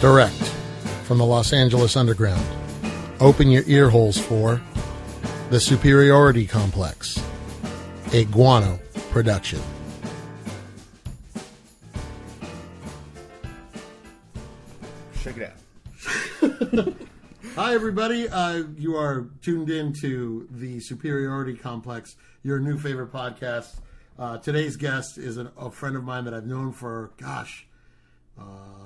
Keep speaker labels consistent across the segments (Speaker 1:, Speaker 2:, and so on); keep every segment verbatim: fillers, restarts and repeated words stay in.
Speaker 1: Direct from the Los Angeles Underground. Open your ear holes for The Superiority Complex, a Guano production.
Speaker 2: Check it out.
Speaker 1: Hi, everybody. Uh, you are tuned in to The Superiority Complex, your new favorite podcast. Uh, today's guest is an, a friend of mine that I've known for, gosh, uh,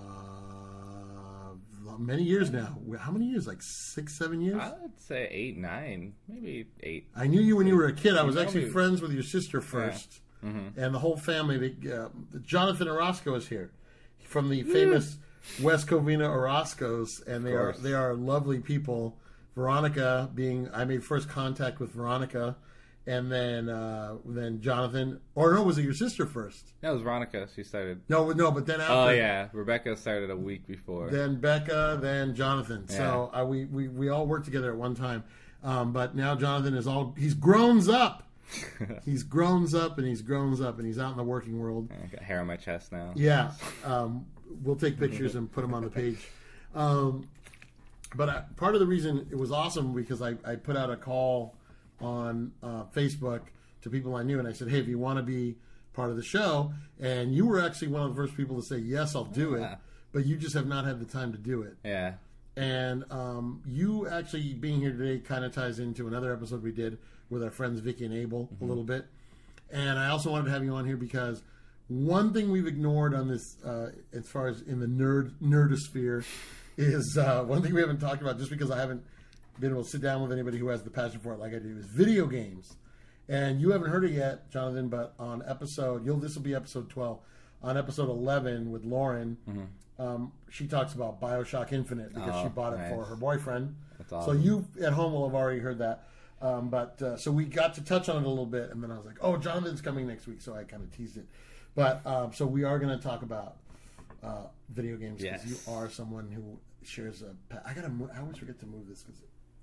Speaker 1: many years now. How many years? Like six, seven years?
Speaker 2: I would say eight, nine, maybe eight.
Speaker 1: I knew you when you were a kid. I was
Speaker 2: You
Speaker 1: actually
Speaker 2: me.
Speaker 1: friends with your sister first.
Speaker 2: Yeah. Mm-hmm.
Speaker 1: And the whole family. They, uh, Jonathan Orozco is here from the famous West Covina Orozcos, and they are they are lovely people. Veronica being, I made first contact with Veronica, and then uh, then Jonathan. Or no, was it your sister first?
Speaker 2: That was Veronica. She started.
Speaker 1: No, no, but then after.
Speaker 2: Oh yeah, Rebecca started a week before.
Speaker 1: Then Becca, then Jonathan.
Speaker 2: Yeah.
Speaker 1: So uh, we, we we all worked together at one time, um, but now Jonathan is all he's grown up. He's grown up and he's grown up and he's out in the working world.
Speaker 2: I got hair on my chest now.
Speaker 1: Yeah, um, we'll take pictures and put them on the page. Um, but I, part of the reason it was awesome because I, I put out a call on uh, Facebook to people I knew, and I said, "Hey, if you want to be part of the show," and you were actually one of the first people to say, "Yes, I'll do
Speaker 2: Yeah.
Speaker 1: it," but you just have not had the time to do it.
Speaker 2: Yeah.
Speaker 1: And um, you actually being here today kind of ties into another episode we did with our friends Vicky and Abel mm-hmm. a little bit. And I also wanted to have you on here because one thing we've ignored on this, uh, as far as in the nerd nerdosphere, is uh, one thing we haven't talked about. Just because I haven't been able to sit down with anybody who has the passion for it like I do, is video games. And you haven't heard it yet, Jonathan, but on episode, you'll this will be episode twelve. On episode eleven with Lauren. Mm-hmm. Um, she talks about BioShock Infinite because
Speaker 2: oh,
Speaker 1: she bought it
Speaker 2: nice.
Speaker 1: for her boyfriend.
Speaker 2: That's awesome.
Speaker 1: So you at home will have already heard that. Um, but uh, so we got to touch on it a little bit, and then I was like, "Oh, Jonathan's coming next week," so I kind of teased it. But um, so we are going to talk about uh, video games because
Speaker 2: yes.
Speaker 1: you are someone who shares a. Pa- I gotta. Mo- I always forget to move this because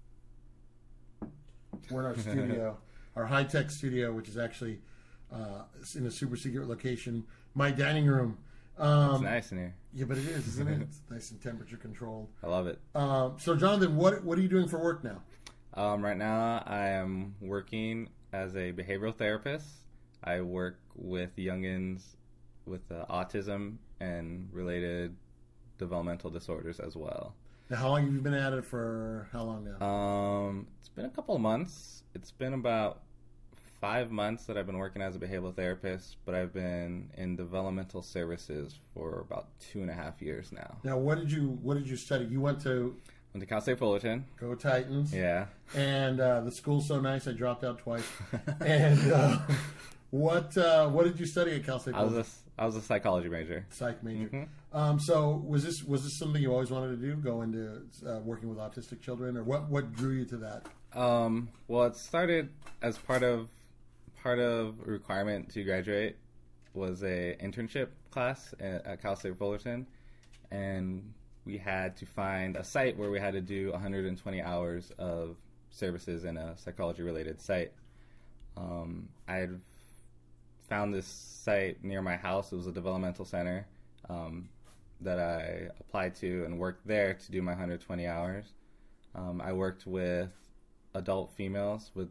Speaker 1: we're in our studio, our high tech studio, which is actually uh, in a super secret location. My dining room. Um,
Speaker 2: it's nice in here.
Speaker 1: Yeah, but it is, isn't it? It's nice and temperature controlled.
Speaker 2: I love it.
Speaker 1: Um, so, Jonathan, what what are you doing for work now?
Speaker 2: Um, right now, I am working as a behavioral therapist. I work with youngins with uh, autism and related developmental disorders as well.
Speaker 1: Now, how long have you been at it for? How long now?
Speaker 2: Um, it's been a couple of months. It's been about five months that I've been working as a behavioral therapist, but I've been in developmental services for about two and a half years now.
Speaker 1: Now, what did you what did you study? You went to
Speaker 2: Went to Cal State Fullerton.
Speaker 1: Go Titans.
Speaker 2: Yeah.
Speaker 1: And uh, the school's so nice, I dropped out twice. and uh, what uh, what did you study at Cal State
Speaker 2: I was
Speaker 1: Fullerton?
Speaker 2: a I was a psychology major.
Speaker 1: Psych major.
Speaker 2: Mm-hmm.
Speaker 1: Um, so was this was this something you always wanted to do? Go into uh, working with autistic children, or what what drew you to that?
Speaker 2: Um, well, it started as part of part of a requirement to graduate was a internship class at, at Cal State Fullerton, and we had to find a site where we had to do one hundred twenty hours of services in a psychology-related site. Um, I had found this site near my house. It was a developmental center um, that I applied to and worked there to do my one hundred twenty hours. Um, I worked with adult females with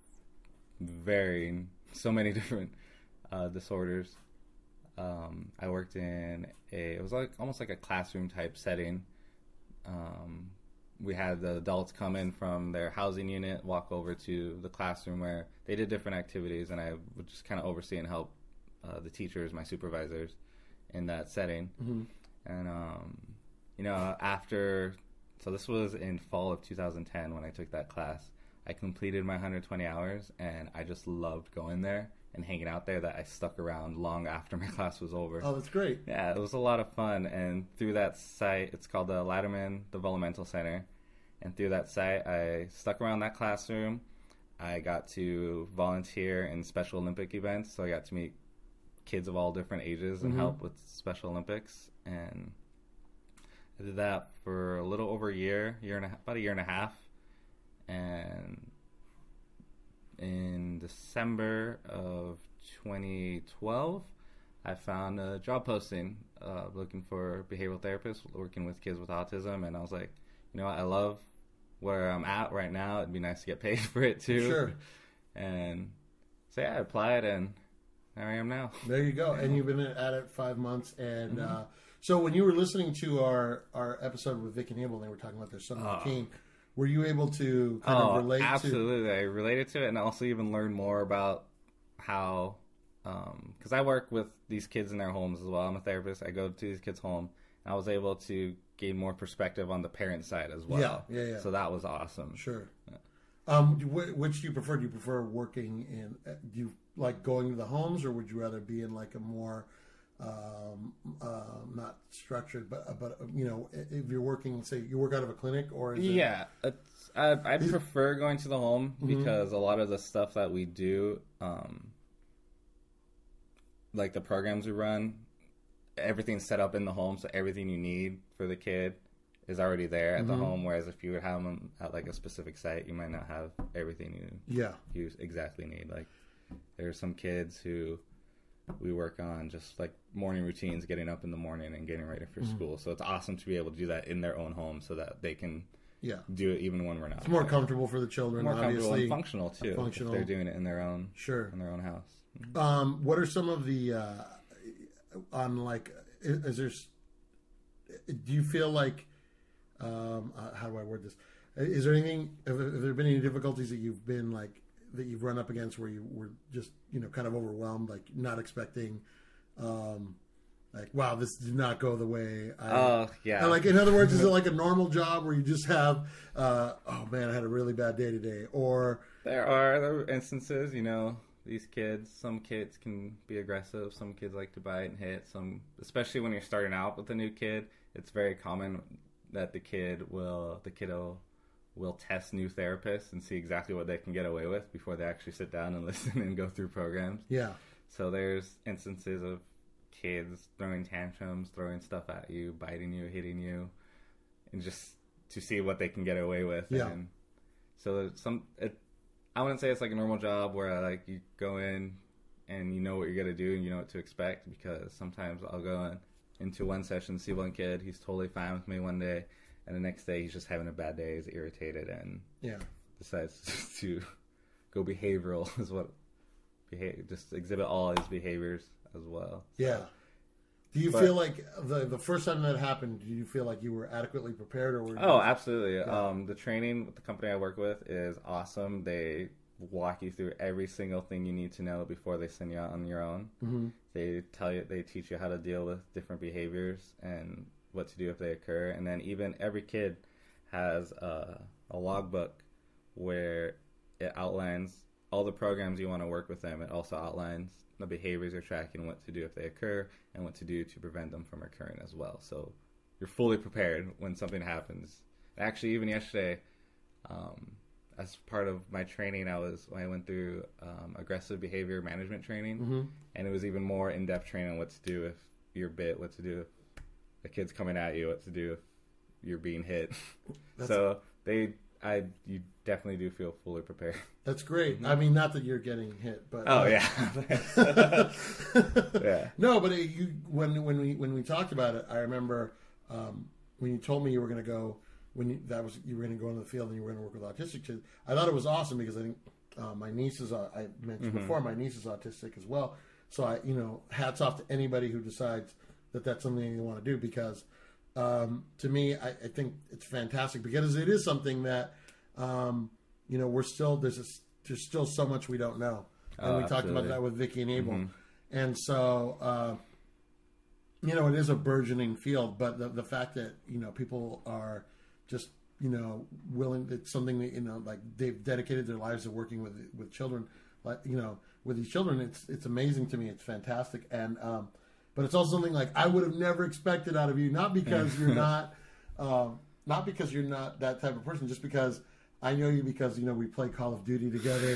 Speaker 2: varying, so many different uh, disorders. Um, I worked in a, it was like almost like a classroom type setting. Um, we had the adults come in from their housing unit, walk over to the classroom where they did different activities, and I would just kind of oversee and help uh, the teachers, my supervisors, in that setting. Mm-hmm. And, um, you know, after, so this was in fall of two thousand ten when I took that class. I completed my one hundred twenty hours, and I just loved going there and hanging out there that I stuck around long after my class was over.
Speaker 1: Oh, that's great.
Speaker 2: Yeah, it was a lot of fun. And through that site, it's called the Latterman Developmental Center. And through that site, I stuck around that classroom. I got to volunteer in Special Olympic events. So I got to meet kids of all different ages and mm-hmm. help with Special Olympics. And I did that for a little over a year, year and a, about a year and a half. And in December of twenty twelve, I found a job posting uh, looking for behavioral therapists working with kids with autism, and I was like, you know what, I love where I'm at right now. It'd be nice to get paid for it too.
Speaker 1: Sure.
Speaker 2: And so yeah, I applied, and there I am now.
Speaker 1: There you go. And you've been at it five months. And
Speaker 2: Mm-hmm.
Speaker 1: uh, so when you were listening to our, our episode with Vic and Abel, and they were talking about their son
Speaker 2: Oh.
Speaker 1: Joaquin, were you able to kind
Speaker 2: Oh,
Speaker 1: of relate
Speaker 2: absolutely. I related to it, and also even learned more about how, because I work with these kids in their homes as well. I'm a therapist. I go to these kids' home, and I was able to gain more perspective on the parent side as well.
Speaker 1: Yeah, yeah, yeah.
Speaker 2: So that was awesome.
Speaker 1: to? Sure. Um, wh- which do you prefer? Do you prefer working in, uh, do you like going to the homes, or would you rather be in like a more, um, uh, not structured, but, uh, but uh, you know, i- if you're working, say you work out of a clinic, or is it,
Speaker 2: Yeah, it's, I, I prefer going to the home because a lot of the stuff that we do, um, like the programs we run, everything's set up in the home, so everything you need for the kid is already there at the home. Whereas if you would have them at like a specific site, you might not have everything you
Speaker 1: yeah,
Speaker 2: you exactly need. Like there's some kids who we work on just like morning routines, getting up in the morning and getting ready for school. So it's awesome to be able to do that in their own home, so that they can
Speaker 1: yeah.
Speaker 2: do it even when we're not.
Speaker 1: It's more comfortable for the children,
Speaker 2: more comfortable
Speaker 1: obviously.
Speaker 2: and functional too.
Speaker 1: Functional.
Speaker 2: If they're doing it in their own
Speaker 1: Sure.
Speaker 2: in their own house.
Speaker 1: Um, what are some of the uh, on like? Is, is there? s- Do you feel like? Um, uh, how do I word this? Is there anything? Have, have there been any difficulties that you've been like that you've run up against where you were just you know kind of overwhelmed, like not expecting? Um, like wow, this did not go the way. I,
Speaker 2: Oh yeah.
Speaker 1: And like in other words, is it like a normal job where you just have? Uh, oh man, I had a really bad day today, or
Speaker 2: There are other instances, you know, these kids, some kids can be aggressive, some kids like to bite and hit, some, especially when you're starting out with a new kid, it's very common that the kid will, the kiddo will test new therapists and see exactly what they can get away with before they actually sit down and listen and go through programs.
Speaker 1: yeah,
Speaker 2: So there's instances of kids throwing tantrums, throwing stuff at you, biting you, hitting you, and just to see what they can get away with.
Speaker 1: Yeah.
Speaker 2: And so there's some, it, I wouldn't say it's like a normal job where like you go in and you know what you're gonna do and you know what to expect, because sometimes I'll go in, into one session, see one kid, he's totally fine with me one day, and the next day he's just having a bad day, he's irritated, and
Speaker 1: yeah.
Speaker 2: decides to go behavioral is what behave just exhibit all his behaviors as well. So,
Speaker 1: Yeah. Do you
Speaker 2: But-
Speaker 1: feel like the the first time that happened, do you feel like you were adequately prepared, or were you
Speaker 2: Oh,
Speaker 1: just-
Speaker 2: absolutely. Um, the training with the company I work with is awesome. They walk you through every single thing you need to know before they send you out on your own.
Speaker 1: Mm-hmm.
Speaker 2: They tell you, they teach you how to deal with different behaviors and what to do if they occur. And then even every kid has a, a logbook where it outlines all the programs you want to work with them. It also outlines the behaviors you're tracking, what to do if they occur, and what to do to prevent them from occurring as well. So you're fully prepared when something happens. Actually, even yesterday, um, as part of my training, I was I went through um, aggressive behavior management training,
Speaker 1: Mm-hmm.
Speaker 2: and it was even more in-depth training on what to do if you're bit, what to do if the kid's coming at you, what to do if you're being hit. So they, I, you definitely do feel fully prepared.
Speaker 1: That's great. I mean, not that you're getting hit, but
Speaker 2: Oh
Speaker 1: uh,
Speaker 2: yeah, yeah.
Speaker 1: No, but it, you when when we when we talked about it, I remember um, when you told me you were going to go when you, that was you were going to go into the field and you were going to work with autistic kids. I thought it was awesome because I think uh, my niece is uh, I mentioned before my niece is autistic as well. So I you know hats off to anybody who decides that that's something they want to do, because um, to me I, I think it's fantastic because it is something that um, you know we're still there's a, there's still so much we don't know, and
Speaker 2: Oh,
Speaker 1: we talked about
Speaker 2: absolutely.
Speaker 1: that with Vicky and Abel.
Speaker 2: Mhm.
Speaker 1: And so, uh, you know, it is a burgeoning field, but the, the fact that, you know, people are just, you know, willing, it's something that, you know, like they've dedicated their lives to working with, with children, like, you know, with these children, it's, it's amazing to me. It's fantastic. And, um, but it's also something like I would have never expected out of you, not because you're not, um, not because you're not that type of person, just because I know you because, you know, we play Call of Duty together.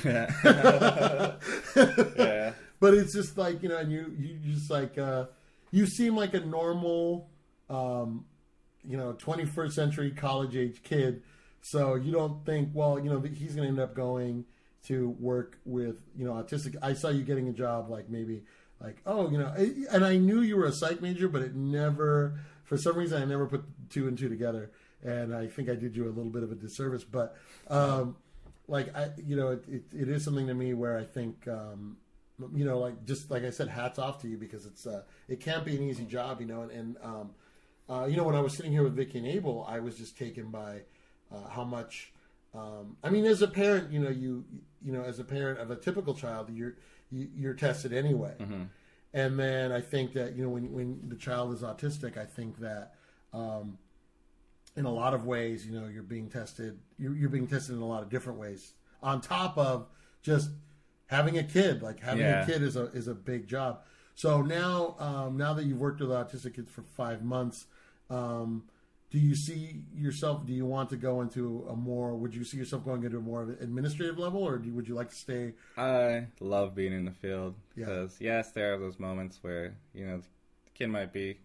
Speaker 2: Yeah.
Speaker 1: But it's just like, you know, and you, you just like, uh, you seem like a normal, um, you know, twenty-first century college age kid. So you don't think, well, you know, that he's going to end up going to work with, you know, autistic. I saw you getting a job like maybe like, oh, you know, and I knew you were a psych major, but it never, for some reason, I never put two and two together. And I think I did you a little bit of a disservice, but um, like I, you know, it, it, it is something to me where I think, um, you know, like just like I said, hats off to you because it's uh, it can't be an easy job, you know. And, and um, uh, you know, when I was sitting here with Vicky and Abel, I was just taken by uh, how much. Um, I mean, as a parent, you know, you you know, as a parent of a typical child, you're you, you're tested anyway. Mm-hmm. And then I think that, you know, when when the child is autistic, I think that um, in a lot of ways, you know, you're being tested. You're, you're being tested in a lot of different ways. On top of just having a kid, like having yeah. a kid is a is a big job. So now, um, now that you've worked with autistic kids for five months. Um, Do you see yourself, do you want to go into a more, would you see yourself going into a more of an administrative level, or do you, would you like to stay?
Speaker 2: I love being in the field because, yeah. yes, there are those moments where, you know, the kid might be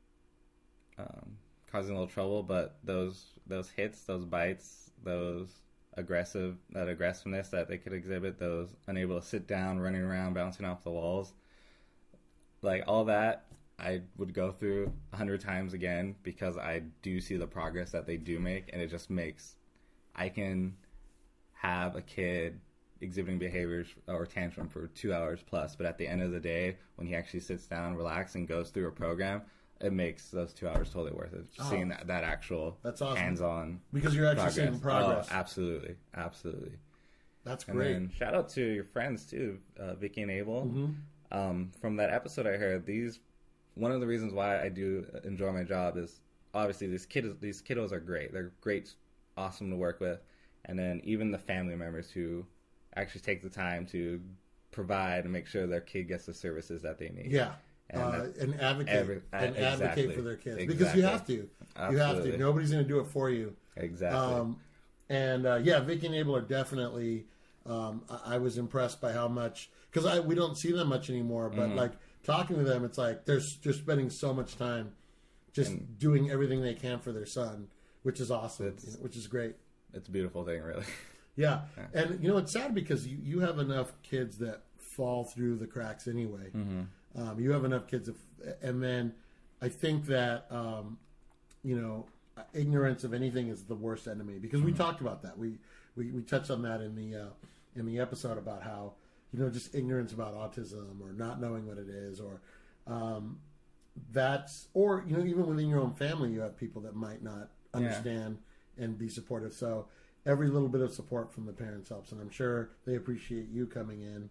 Speaker 2: um, causing a little trouble, but those those hits, those bites, those aggressive, that aggressiveness that they could exhibit, those unable to sit down, running around, bouncing off the walls, like all that, I would go through a hundred times again because I do see the progress that they do make, and it just makes, I can have a kid exhibiting behaviors or tantrum for two hours plus, but at the end of the day, when he actually sits down, relaxes, and goes through a program, it makes those two hours totally worth it. Just oh, seeing that, that actual
Speaker 1: that's awesome.
Speaker 2: hands-on
Speaker 1: because you're actually
Speaker 2: progress.
Speaker 1: seeing progress.
Speaker 2: Oh, absolutely, absolutely.
Speaker 1: That's great.
Speaker 2: And then shout out to your friends too, uh, Vicky and Abel. Mm-hmm. Um, from that episode I heard, these. One of the reasons why I do enjoy my job is obviously these kiddos, these kiddos are great. They're great, awesome to work with. And then even the family members who actually take the time to provide and make sure their kid gets the services that they need.
Speaker 1: Yeah. And, uh, and advocate every, and exactly, advocate for their kids. Exactly. Because you have to. Absolutely. You have to. Nobody's going to do it for you.
Speaker 2: Exactly.
Speaker 1: Um, and uh, yeah, Vicky and Abel are definitely, um, I, I was impressed by how much, because I we don't see them much anymore, but mm-hmm. like, talking to them, it's like they're just spending so much time just and doing everything they can for their son, which is awesome, you know, which is great.
Speaker 2: It's a beautiful thing, really.
Speaker 1: Yeah. yeah. And, you know, it's sad because you, you have enough kids that fall through the cracks anyway. Mm-hmm. Um, you have enough kids, if, and then I think that, um, you know, ignorance of anything is the worst enemy because we mm-hmm. talked about that. We, we, we touched on that in the, uh, in the episode about how, you know, just ignorance about autism or not knowing what it is or um, that's, or, you know, even within your own family, you have people that might not understand yeah. and be supportive. So every little bit of support from the parents helps. And I'm sure they appreciate you coming in.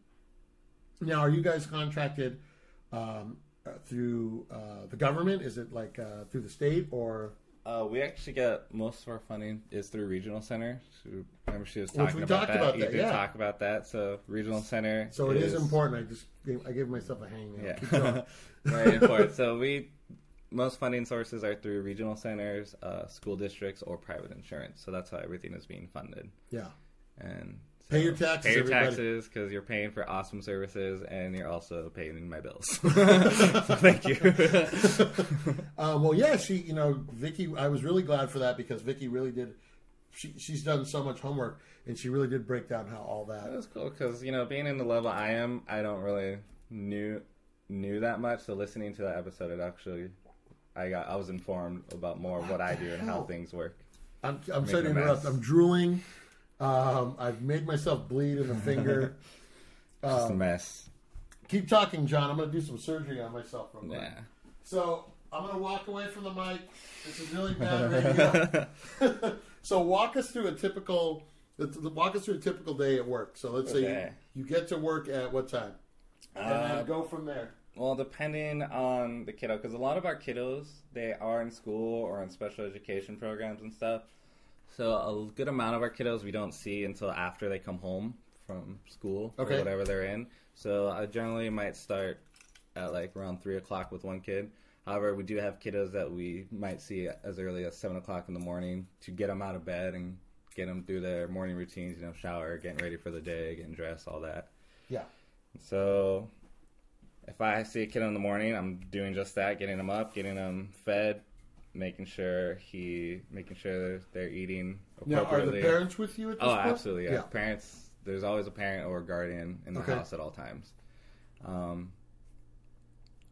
Speaker 1: Now, are you guys contracted um, through uh, the government? Is it like uh, through the state or...
Speaker 2: Uh, we actually get most of our funding is through Regional Center. So remember, she was talking
Speaker 1: Which we
Speaker 2: about
Speaker 1: talked
Speaker 2: that.
Speaker 1: About
Speaker 2: you
Speaker 1: that,
Speaker 2: did
Speaker 1: yeah.
Speaker 2: talk about that. So Regional Center.
Speaker 1: So it is, is important. I just gave, I gave myself a hang.
Speaker 2: Yeah, very important. So we most funding sources are through regional centers, uh, school districts, or private insurance. So that's how everything is being funded.
Speaker 1: Yeah,
Speaker 2: and. So
Speaker 1: pay your taxes.
Speaker 2: Pay your
Speaker 1: everybody.
Speaker 2: taxes because you're paying for awesome services, and you're also paying my bills. So thank you.
Speaker 1: uh, well, yeah, she, you know, Vicky. I was really glad for that because Vicky really did. She she's done so much homework, and she really did break down how all that.
Speaker 2: That was cool because you know, being in the level I am, I don't really knew knew that much. So listening to that episode, it actually, I got I was informed about more of what I do and how things work.
Speaker 1: I'm I'm sorry to interrupt. I'm drooling. Um, I've made myself bleed in the finger.
Speaker 2: Just
Speaker 1: um,
Speaker 2: a mess.
Speaker 1: Keep talking, John. I'm going to do some surgery on myself real quick.
Speaker 2: Yeah.
Speaker 1: So I'm going to walk away from the mic. This is really bad radio. So walk us through a typical. Walk us through a typical day at work. So let's okay. say you, you get to work at what time, and uh, then go from there.
Speaker 2: Well, depending on the kiddo, because a lot of our kiddos they are in school or in special education programs and stuff. So a good amount of our kiddos we don't see until after they come home from school
Speaker 1: okay.
Speaker 2: or whatever they're in. So I generally might start at like around three o'clock with one kid. However, we do have kiddos that we might see as early as seven o'clock in the morning to get them out of bed and get them through their morning routines, you know, shower, getting ready for the day, getting dressed, all that.
Speaker 1: Yeah.
Speaker 2: So if I see a kid in the morning, I'm doing just that, getting them up, getting them fed, making sure he, making sure they're eating appropriately.
Speaker 1: Now, are the parents with you at this
Speaker 2: oh,
Speaker 1: point?
Speaker 2: Oh, absolutely, yeah.
Speaker 1: yeah.
Speaker 2: Parents, there's always a parent or a guardian in the
Speaker 1: okay.
Speaker 2: house at all times. Um,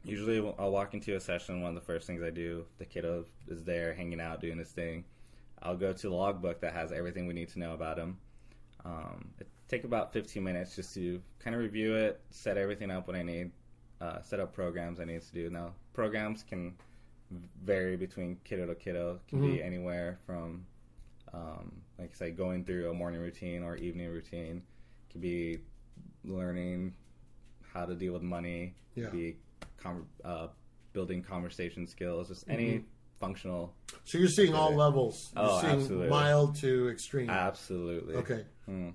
Speaker 2: usually I'll walk into a session. One of the first things I do, the kiddo is there hanging out, doing his thing. I'll go to the logbook that has everything we need to know about him. Um, it take about fifteen minutes just to kind of review it, set everything up what I need, uh, set up programs I need to do. Now, programs can vary between kiddo to kiddo. It can mm-hmm. be anywhere from, um, like I say, going through a morning routine or evening routine. It can be learning how to deal with money. It
Speaker 1: yeah.
Speaker 2: can be com- uh, building conversation skills, just any mm-hmm. functional.
Speaker 1: So you're seeing all levels. You're
Speaker 2: oh,
Speaker 1: seeing
Speaker 2: absolutely.
Speaker 1: Mild to extreme.
Speaker 2: Absolutely.
Speaker 1: Okay.
Speaker 2: Mm.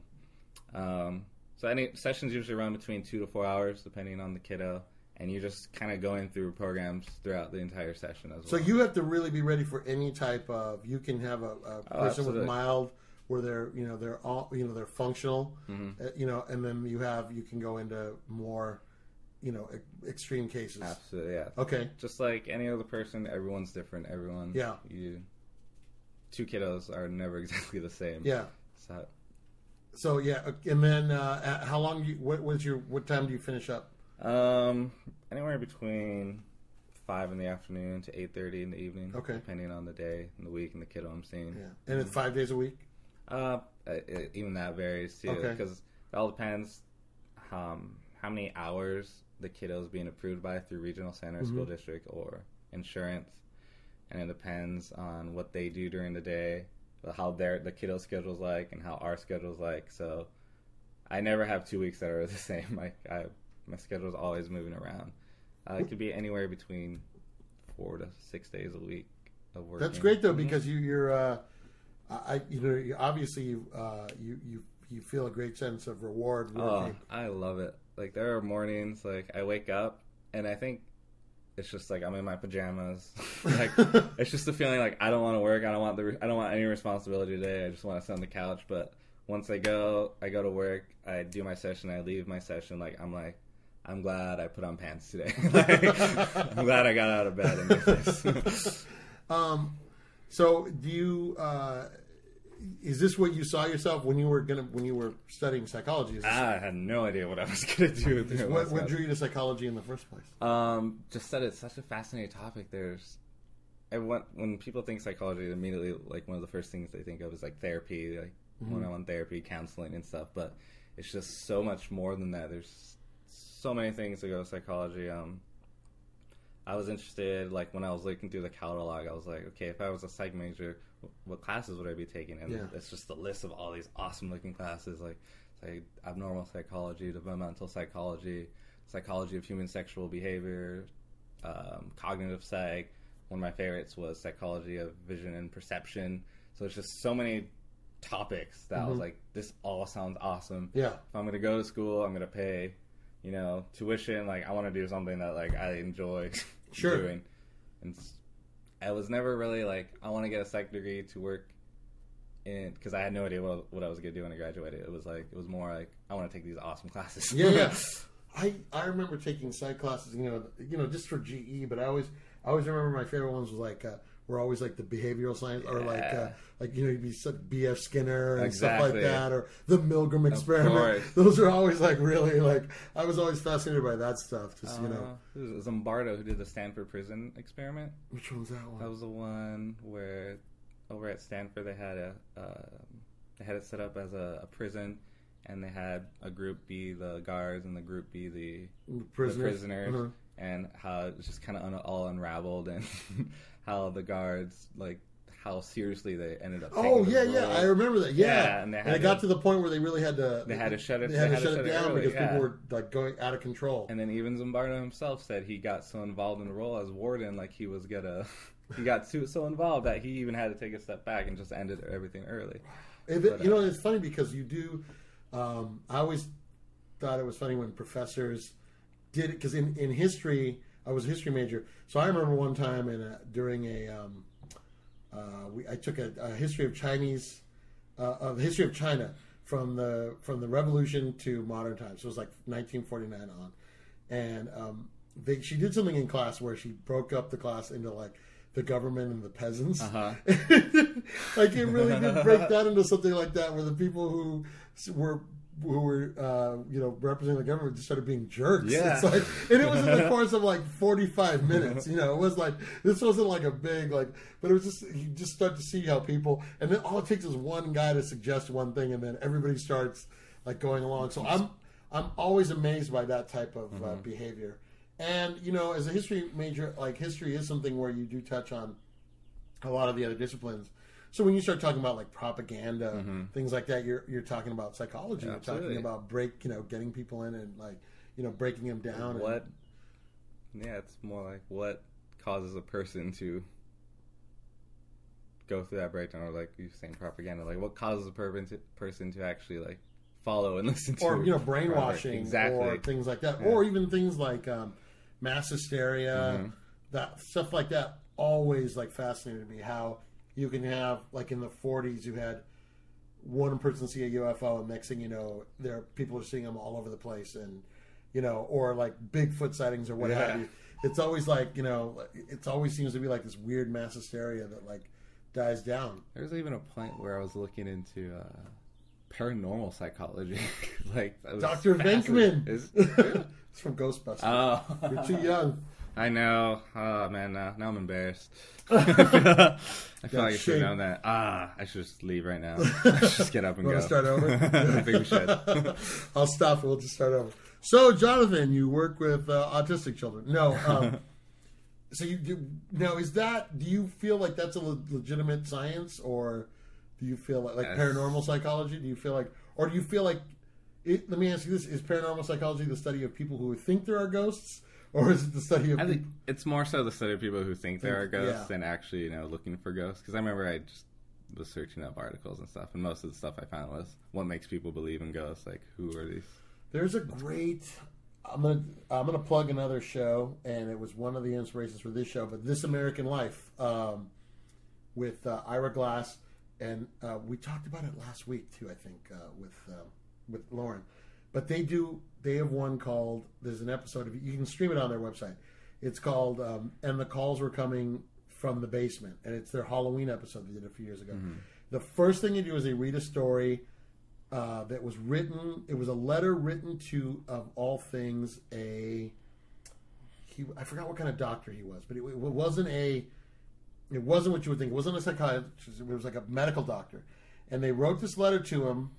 Speaker 2: Um, so any sessions usually run between two to four hours, depending on the kiddo, and you're just kind of going through programs throughout the entire session as
Speaker 1: so
Speaker 2: well.
Speaker 1: So you have to really be ready for any type of. You can have a, a
Speaker 2: oh,
Speaker 1: person with
Speaker 2: absolutely.
Speaker 1: mild, where they're you know they're all you know they're functional,
Speaker 2: mm-hmm.
Speaker 1: uh, you know, and then you have you can go into more, you know, e- extreme cases.
Speaker 2: Absolutely, yeah.
Speaker 1: Okay.
Speaker 2: Just like any other person, everyone's different. Everyone,
Speaker 1: yeah.
Speaker 2: You, two kiddos are never exactly the same.
Speaker 1: Yeah.
Speaker 2: So.
Speaker 1: So yeah, and then uh, how long? Do you, what was your? What time do you finish up?
Speaker 2: Um, anywhere between five in the afternoon to eight thirty in the evening.
Speaker 1: Okay.
Speaker 2: Depending on the day and the week and the kiddo I'm seeing.
Speaker 1: Yeah, and mm-hmm. it's five days a week.
Speaker 2: Uh, it, even that varies too.
Speaker 1: Okay.
Speaker 2: Because it all depends um how many hours the kiddo's being approved by through regional center, mm-hmm. school district, or insurance, and it depends on what they do during the day. How their the kiddo schedule's like and how our schedule's like. So I never have two weeks that are the same. Like I, my schedule's always moving around. Uh, it could be anywhere between four to six days a week of work.
Speaker 1: That's great though, mm-hmm. because you, you're, uh, I you know you, obviously you, uh, you you you feel a great sense of reward working.
Speaker 2: Oh, I love it. Like there are mornings like I wake up and I think. It's just like I'm in my pajamas. Like it's just the feeling like I don't want to work. I don't want the. I don't want any responsibility today. I just want to sit on the couch. But once I go, I go to work. I do my session. I leave my session. Like I'm like, I'm glad I put on pants today. Like, I'm glad I got out of bed and did this.
Speaker 1: um, so do you? Uh, is this what you saw yourself when you were gonna when you were studying psychology? Is this,
Speaker 2: I had no idea what I was gonna do. With
Speaker 1: it. What, what drew you to psychology in the first place?
Speaker 2: Um, just that it's such a fascinating topic. There's, everyone, when people think psychology, immediately like one of the first things they think of is like therapy, like mm-hmm. one-on-one therapy, counseling, and stuff. But it's just so much more than that. There's so many things that go to psychology. Um, I was interested, like when I was looking through the catalog, I was like, okay, if I was a psych major, what classes would I be taking? And
Speaker 1: yeah.
Speaker 2: it's just a list of all these awesome looking classes, like, like abnormal psychology, developmental psychology, psychology of human sexual behavior, um, cognitive psych. One of my favorites was psychology of vision and perception. So it's just so many topics that mm-hmm. I was like, this all sounds awesome.
Speaker 1: Yeah.
Speaker 2: If I'm going to go to school, I'm going to pay, you know, tuition. Like, I want to do something that, like, I enjoy
Speaker 1: sure.
Speaker 2: doing. And I was never really, like, I want to get a psych degree to work in, because I had no idea what, what I was going to do when I graduated. It was, like, it was more like, I want to take these awesome classes.
Speaker 1: Yeah, yeah. I, I remember taking psych classes, you know, you know, just for G E, but I always, I always remember my favorite ones was, like, uh, were always like the behavioral science, or like uh, like you know, you'd be B F Skinner and
Speaker 2: exactly.
Speaker 1: stuff like that, or the Milgram experiment. Those are always like really like I was always fascinated by that stuff. Just uh, you know,
Speaker 2: it was Zimbardo who did the Stanford prison experiment.
Speaker 1: Which one was that one?
Speaker 2: That was the one where over at Stanford they had a uh, they had it set up as a, a prison, and they had a group be the guards and the group be the, the prisoners, the prisoners uh-huh. and how it was just kind of un- all unraveled and. How the guards, like, how seriously they ended up.
Speaker 1: Oh yeah, yeah, I remember that. Yeah,
Speaker 2: yeah and, they had
Speaker 1: and it
Speaker 2: to,
Speaker 1: got to the point where they really had to.
Speaker 2: They had to shut it.
Speaker 1: They had,
Speaker 2: they
Speaker 1: to,
Speaker 2: had
Speaker 1: shut
Speaker 2: to shut
Speaker 1: it down
Speaker 2: early,
Speaker 1: because
Speaker 2: yeah.
Speaker 1: people were like going out of control.
Speaker 2: And then even Zimbardo himself said he got so involved in the role as warden, like he was gonna, he got too so involved that he even had to take a step back and just ended everything early.
Speaker 1: If it, but, you know, it's funny because you do. Um, I always thought it was funny when professors did it because in in history. I was a history major, so I remember one time in a, during a um, uh, we, I took a, a history of Chinese, uh, of the history of China from the from the Revolution to modern times. So it was like nineteen forty-nine on, and um, they, she did something in class where she broke up the class into like the government and the peasants.
Speaker 2: Uh-huh.
Speaker 1: Like it really did break that into something like that, where the people who were who were uh, you know representing the government just started being jerks.
Speaker 2: Yeah.
Speaker 1: It's like, and it was in the course of like forty-five minutes. You know, it was like this wasn't like a big like, but it was just you just start to see how people, and then all it takes is one guy to suggest one thing, and then everybody starts like going along. So I'm I'm always amazed by that type of mm-hmm. uh, behavior. And you know, as a history major, like history is something where you do touch on a lot of the other disciplines. So when you start talking about like propaganda, mm-hmm. things like that, you're you're talking about psychology. Yeah, you're absolutely. talking about break, you know, getting people in and like, you know, breaking them down.
Speaker 2: What?
Speaker 1: And,
Speaker 2: yeah, it's more like what causes a person to go through that breakdown, or like you're saying propaganda. Like what causes a person to, person to actually like follow and listen to,
Speaker 1: or you know, brainwashing,
Speaker 2: exactly.
Speaker 1: or things like that,
Speaker 2: yeah.
Speaker 1: or even things like um, mass hysteria, mm-hmm. that stuff like that. Always like fascinated me how. You can have, like in the forties, you had one person see a U F O, and next thing you know, there are, people are seeing them all over the place, and you know, or like Bigfoot sightings or what
Speaker 2: yeah.
Speaker 1: have you. It's always like, you know, it always seems to be like this weird mass hysteria that like dies down.
Speaker 2: There's even a point where I was looking into uh, paranormal psychology, like
Speaker 1: Doctor Venkman. Is, it's from Ghostbusters.
Speaker 2: Oh,
Speaker 1: you're too young.
Speaker 2: I know. Oh man, uh, now I'm embarrassed. I feel
Speaker 1: yeah,
Speaker 2: like I should have known that. Ah, I should just leave right now. I should just get up and
Speaker 1: you
Speaker 2: go.
Speaker 1: Want to start over?
Speaker 2: I think we should.
Speaker 1: I'll stop. We'll just start over. So, Jonathan, you work with uh, autistic children. No. Um, so you do now. Is that? Do you feel like that's a le- legitimate science, or do you feel like, like
Speaker 2: yes.
Speaker 1: paranormal psychology? Do you feel like, or do you feel like? It, let me ask you this: is paranormal psychology the study of people who think there are ghosts? Or is it the study of
Speaker 2: I
Speaker 1: people?
Speaker 2: think it's more so the study of people who think there are ghosts
Speaker 1: yeah.
Speaker 2: than actually, you know, looking for ghosts. Because I remember I just was searching up articles and stuff, and most of the stuff I found was what makes people believe in ghosts. Like, who are these?
Speaker 1: There's a great. I'm gonna I'm gonna plug another show, and it was one of the inspirations for this show. But This American Life um, with uh, Ira Glass, and uh, we talked about it last week too. I think uh, with uh, with Lauren. But they do, they have one called, there's an episode, of you can stream it on their website. It's called, um, And the Calls Were Coming from the Basement. And it's their Halloween episode they did a few years ago. Mm-hmm. The first thing they do is they read a story uh, that was written, it was a letter written to, of all things, a, he, I forgot what kind of doctor he was, but it, it wasn't a, it wasn't what you would think. It wasn't a psychiatrist, it was like a medical doctor. And they wrote this letter to him.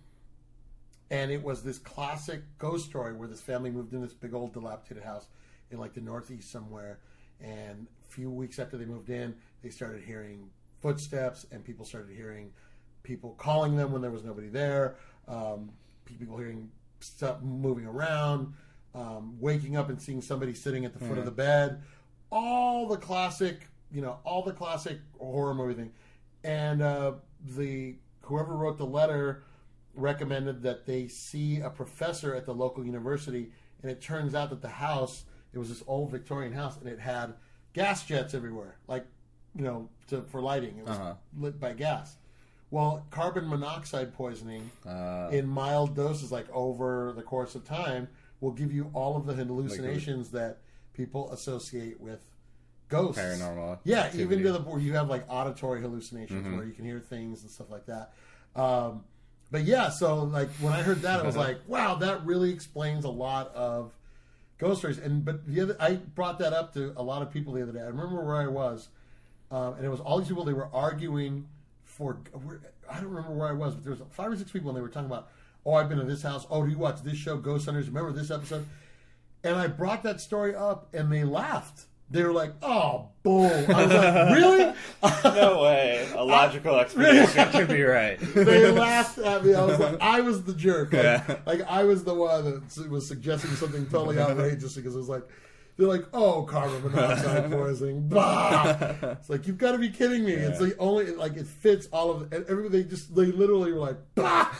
Speaker 1: And it was this classic ghost story where this family moved in this big old dilapidated house in like the Northeast somewhere. And a few weeks after they moved in, they started hearing footsteps, and people started hearing people calling them when there was nobody there. Um, people hearing stuff moving around, um, waking up and seeing somebody sitting at the foot mm. of the bed. All the classic, you know, all the classic horror movie thing. And uh, the whoever wrote the letter recommended that they see a professor at the local university, and it turns out that the house, it was this old Victorian house, and it had gas jets everywhere, like, you know, to, for lighting. It was uh-huh. lit by gas. Well, carbon monoxide poisoning uh, in mild doses, like over the course of time, will give you all of the hallucinations like that people associate with ghosts.
Speaker 2: Paranormal.
Speaker 1: Yeah,
Speaker 2: activity.
Speaker 1: Even to the where you have like auditory hallucinations mm-hmm. where you can hear things and stuff like that. Um, But yeah, so like when I heard that, I was like, "Wow, that really explains a lot of ghost stories." And but the other, I brought that up to a lot of people the other day. I remember where I was, um, and it was all these people. They were arguing for. I don't remember where I was, but there was five or six people, and they were talking about, "Oh, I've been to this house. Oh, do you watch this show, Ghost Hunters? Remember this episode?" And I brought that story up, and they laughed. They were like, "Oh, bull!" I was like, "Really?
Speaker 2: No way! A logical explanation could be right."
Speaker 1: They laughed at me. I was like, I was the jerk. Like, yeah. like I was the one that was suggesting something totally outrageous because it was like, they're like, "Oh, carbon monoxide poisoning." Bah! It's like, you've got to be kidding me. Yeah. It's like only like it fits all of it. Everybody just they literally were like, "Bah!"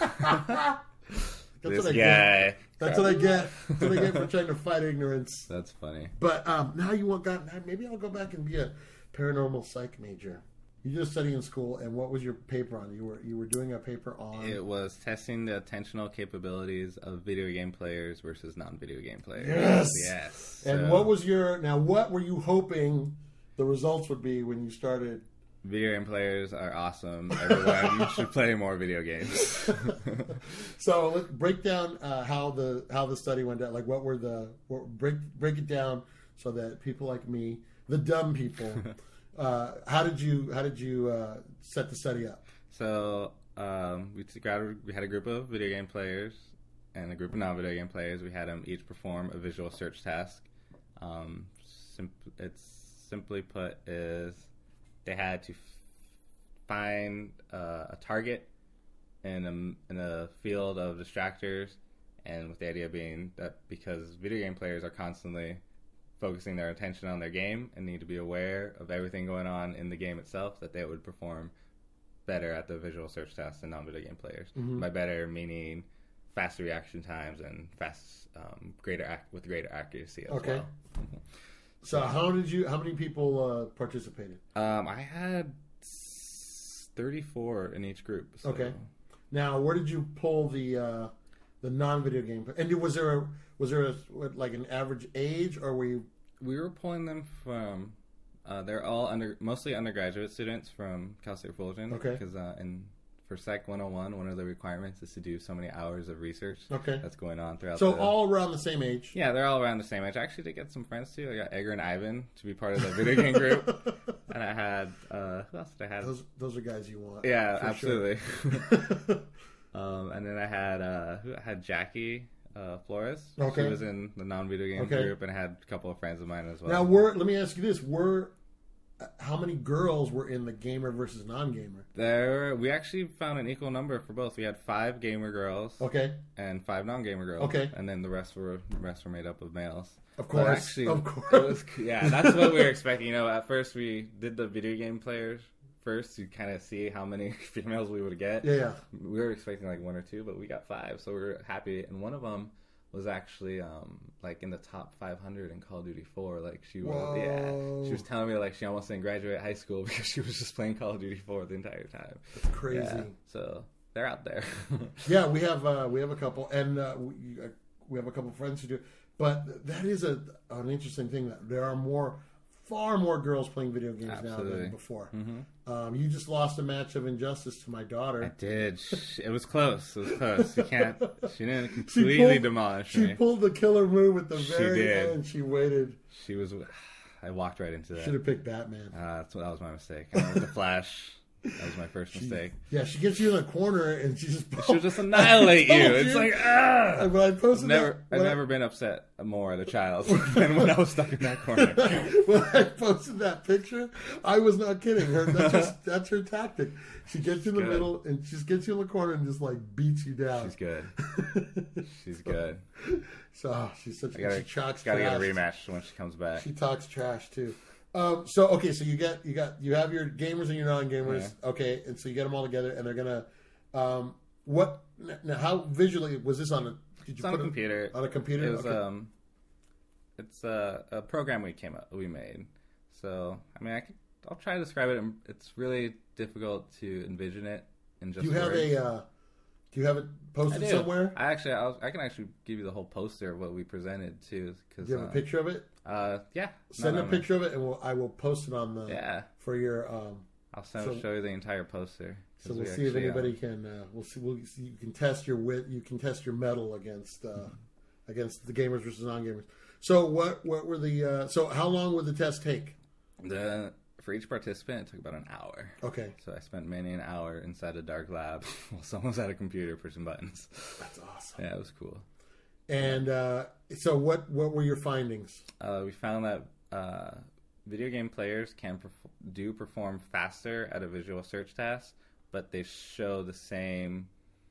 Speaker 1: That's
Speaker 2: this
Speaker 1: what I
Speaker 2: guy.
Speaker 1: Get. That's what I get. That's what I get for trying to fight ignorance.
Speaker 2: That's funny.
Speaker 1: But um, now you want got maybe I'll go back and be a paranormal psych major. You just study in school, and what was your paper on? You were you were doing a paper on.
Speaker 2: It was testing the attentional capabilities of video game players versus non-video game players.
Speaker 1: Yes.
Speaker 2: Yes.
Speaker 1: And
Speaker 2: so.
Speaker 1: what was your now? What were you hoping the results would be when you started
Speaker 2: Video game players are awesome. Everyone should play more video games.
Speaker 1: So let's break down uh, how the how the study went down. Like, what were the what, break break it down so that people like me, the dumb people, uh, how did you how did you uh, set the study up?
Speaker 2: So um, we got a, we had a group of video game players and a group of non-video game players. We had them each perform a visual search task. Um, sim- it's simply put is they had to f- find uh, a target in a, in a field of distractors, and with the idea being that because video game players are constantly focusing their attention on their game and need to be aware of everything going on in the game itself, that they would perform better at the visual search task than non-video game players. Mm-hmm. By better, meaning faster reaction times and fast, um, greater ac- with greater accuracy as
Speaker 1: okay.
Speaker 2: well. Mm-hmm.
Speaker 1: So how did you? How many people uh, participated?
Speaker 2: Um, I had thirty-four in each group. So.
Speaker 1: Okay. Now, where did you pull the uh, the non-video game? And was there a was there a, what, like an average age, or were you?
Speaker 2: We were pulling them from. Uh, they're all under mostly undergraduate students from Cal State Fullerton.
Speaker 1: Okay.
Speaker 2: Because uh, in for Psych one oh one, one of the requirements is to do so many hours of research.
Speaker 1: Okay.
Speaker 2: That's going on throughout.
Speaker 1: So
Speaker 2: the,
Speaker 1: all around the same age.
Speaker 2: Yeah, they're all around the same age. I actually did get some friends too. I got Edgar and Ivan to be part of the video game group, and I had uh, who else did I have?
Speaker 1: Those those are guys you want.
Speaker 2: Yeah, absolutely.
Speaker 1: Sure.
Speaker 2: um, and then I had uh, who I had Jackie. Uh, Flores.
Speaker 1: Okay.
Speaker 2: She was in the non-video game
Speaker 1: okay.
Speaker 2: group, and I had a couple of friends of mine as well.
Speaker 1: Now, were let me ask you this: were how many girls were in the gamer versus non-gamer?
Speaker 2: There, we actually found an equal number for both. We had five gamer girls,
Speaker 1: okay,
Speaker 2: and five non-gamer girls,
Speaker 1: okay,
Speaker 2: and then the rest were the rest were made up of males.
Speaker 1: Of course,
Speaker 2: but actually,
Speaker 1: of course,
Speaker 2: it was, yeah, that's what we were expecting. You know, at first we did the video game players first to kind of see how many females we would get.
Speaker 1: Yeah, yeah.
Speaker 2: We were expecting like one or two, but we got five, so we were happy. And one of them was actually um, like in the top five hundred in Call of Duty four. Like she was, Whoa. yeah, she was telling me like she almost didn't graduate high school because she was just playing Call of Duty four the entire time.
Speaker 1: That's crazy.
Speaker 2: Yeah, so they're out there.
Speaker 1: Yeah, we have uh, we have a couple, and uh, we uh, we have a couple friends who do. But that is a an interesting thing that there are more, far more girls playing video games
Speaker 2: Absolutely.
Speaker 1: now than before.
Speaker 2: Mm-hmm.
Speaker 1: Um, you just lost a match of Injustice to my daughter.
Speaker 2: I did. It was close. It was close. You can't. She didn't completely
Speaker 1: she pulled,
Speaker 2: demolish
Speaker 1: she
Speaker 2: me.
Speaker 1: She pulled the killer move at the
Speaker 2: she
Speaker 1: very
Speaker 2: did.
Speaker 1: end. She waited.
Speaker 2: She was. I walked right into that.
Speaker 1: Should have picked Batman.
Speaker 2: Uh, that's what. That was my mistake. I went with the Flash. That was my first
Speaker 1: she,
Speaker 2: mistake.
Speaker 1: Yeah, she gets you in the corner and she just
Speaker 2: she'll just annihilate you. you. It's like ah.
Speaker 1: When I posted
Speaker 2: never,
Speaker 1: that,
Speaker 2: I've never I, been upset more as a child than when I was stuck in that corner.
Speaker 1: When I posted that picture, I was not kidding. Her that's just, that's her tactic. She gets you in the
Speaker 2: good.
Speaker 1: middle and she just gets you in the corner and just like beats you down.
Speaker 2: She's good. She's so, good.
Speaker 1: So oh, she's such.
Speaker 2: I gotta,
Speaker 1: she talks
Speaker 2: gotta
Speaker 1: trash.
Speaker 2: get a rematch when she comes back.
Speaker 1: She talks trash too. Um, so okay, so you get you got you have your gamers and your non-gamers. Yeah. Okay, and so you get them all together, and they're gonna. Um, what now? How visually was this on a? Did you
Speaker 2: it's
Speaker 1: put
Speaker 2: on a
Speaker 1: it,
Speaker 2: computer.
Speaker 1: On a computer.
Speaker 2: It was
Speaker 1: okay.
Speaker 2: um. It's a, a program we came up we made. So I mean, I could, I'll try to describe it. It's really difficult to envision it in just.
Speaker 1: Do you have
Speaker 2: words.
Speaker 1: a? Uh, do you have it posted somewhere?
Speaker 2: I actually, I, was, I can actually give you the whole poster of what we presented too. Cause,
Speaker 1: do you have
Speaker 2: uh,
Speaker 1: a picture of it?
Speaker 2: Uh, yeah.
Speaker 1: Send a picture of it, and we'll, I will post it on the.
Speaker 2: Yeah.
Speaker 1: For your. Um,
Speaker 2: I'll send,
Speaker 1: so,
Speaker 2: show you the entire poster.
Speaker 1: So we'll
Speaker 2: we
Speaker 1: see
Speaker 2: actually,
Speaker 1: if anybody
Speaker 2: um,
Speaker 1: can. Uh, we'll see. We'll see. You can test your wit. You can test your mettle against uh, mm-hmm. against the gamers versus non-gamers. So what? What were the? Uh, so how long would the test take?
Speaker 2: The for each participant, it took about an hour.
Speaker 1: Okay.
Speaker 2: So I spent many an hour inside a dark lab while someone's at a computer pushing buttons.
Speaker 1: That's awesome.
Speaker 2: Yeah, it was cool.
Speaker 1: And uh, so, what what were your findings?
Speaker 2: Uh, we found that uh, video game players can perf- do perform faster at a visual search task, but they show the same.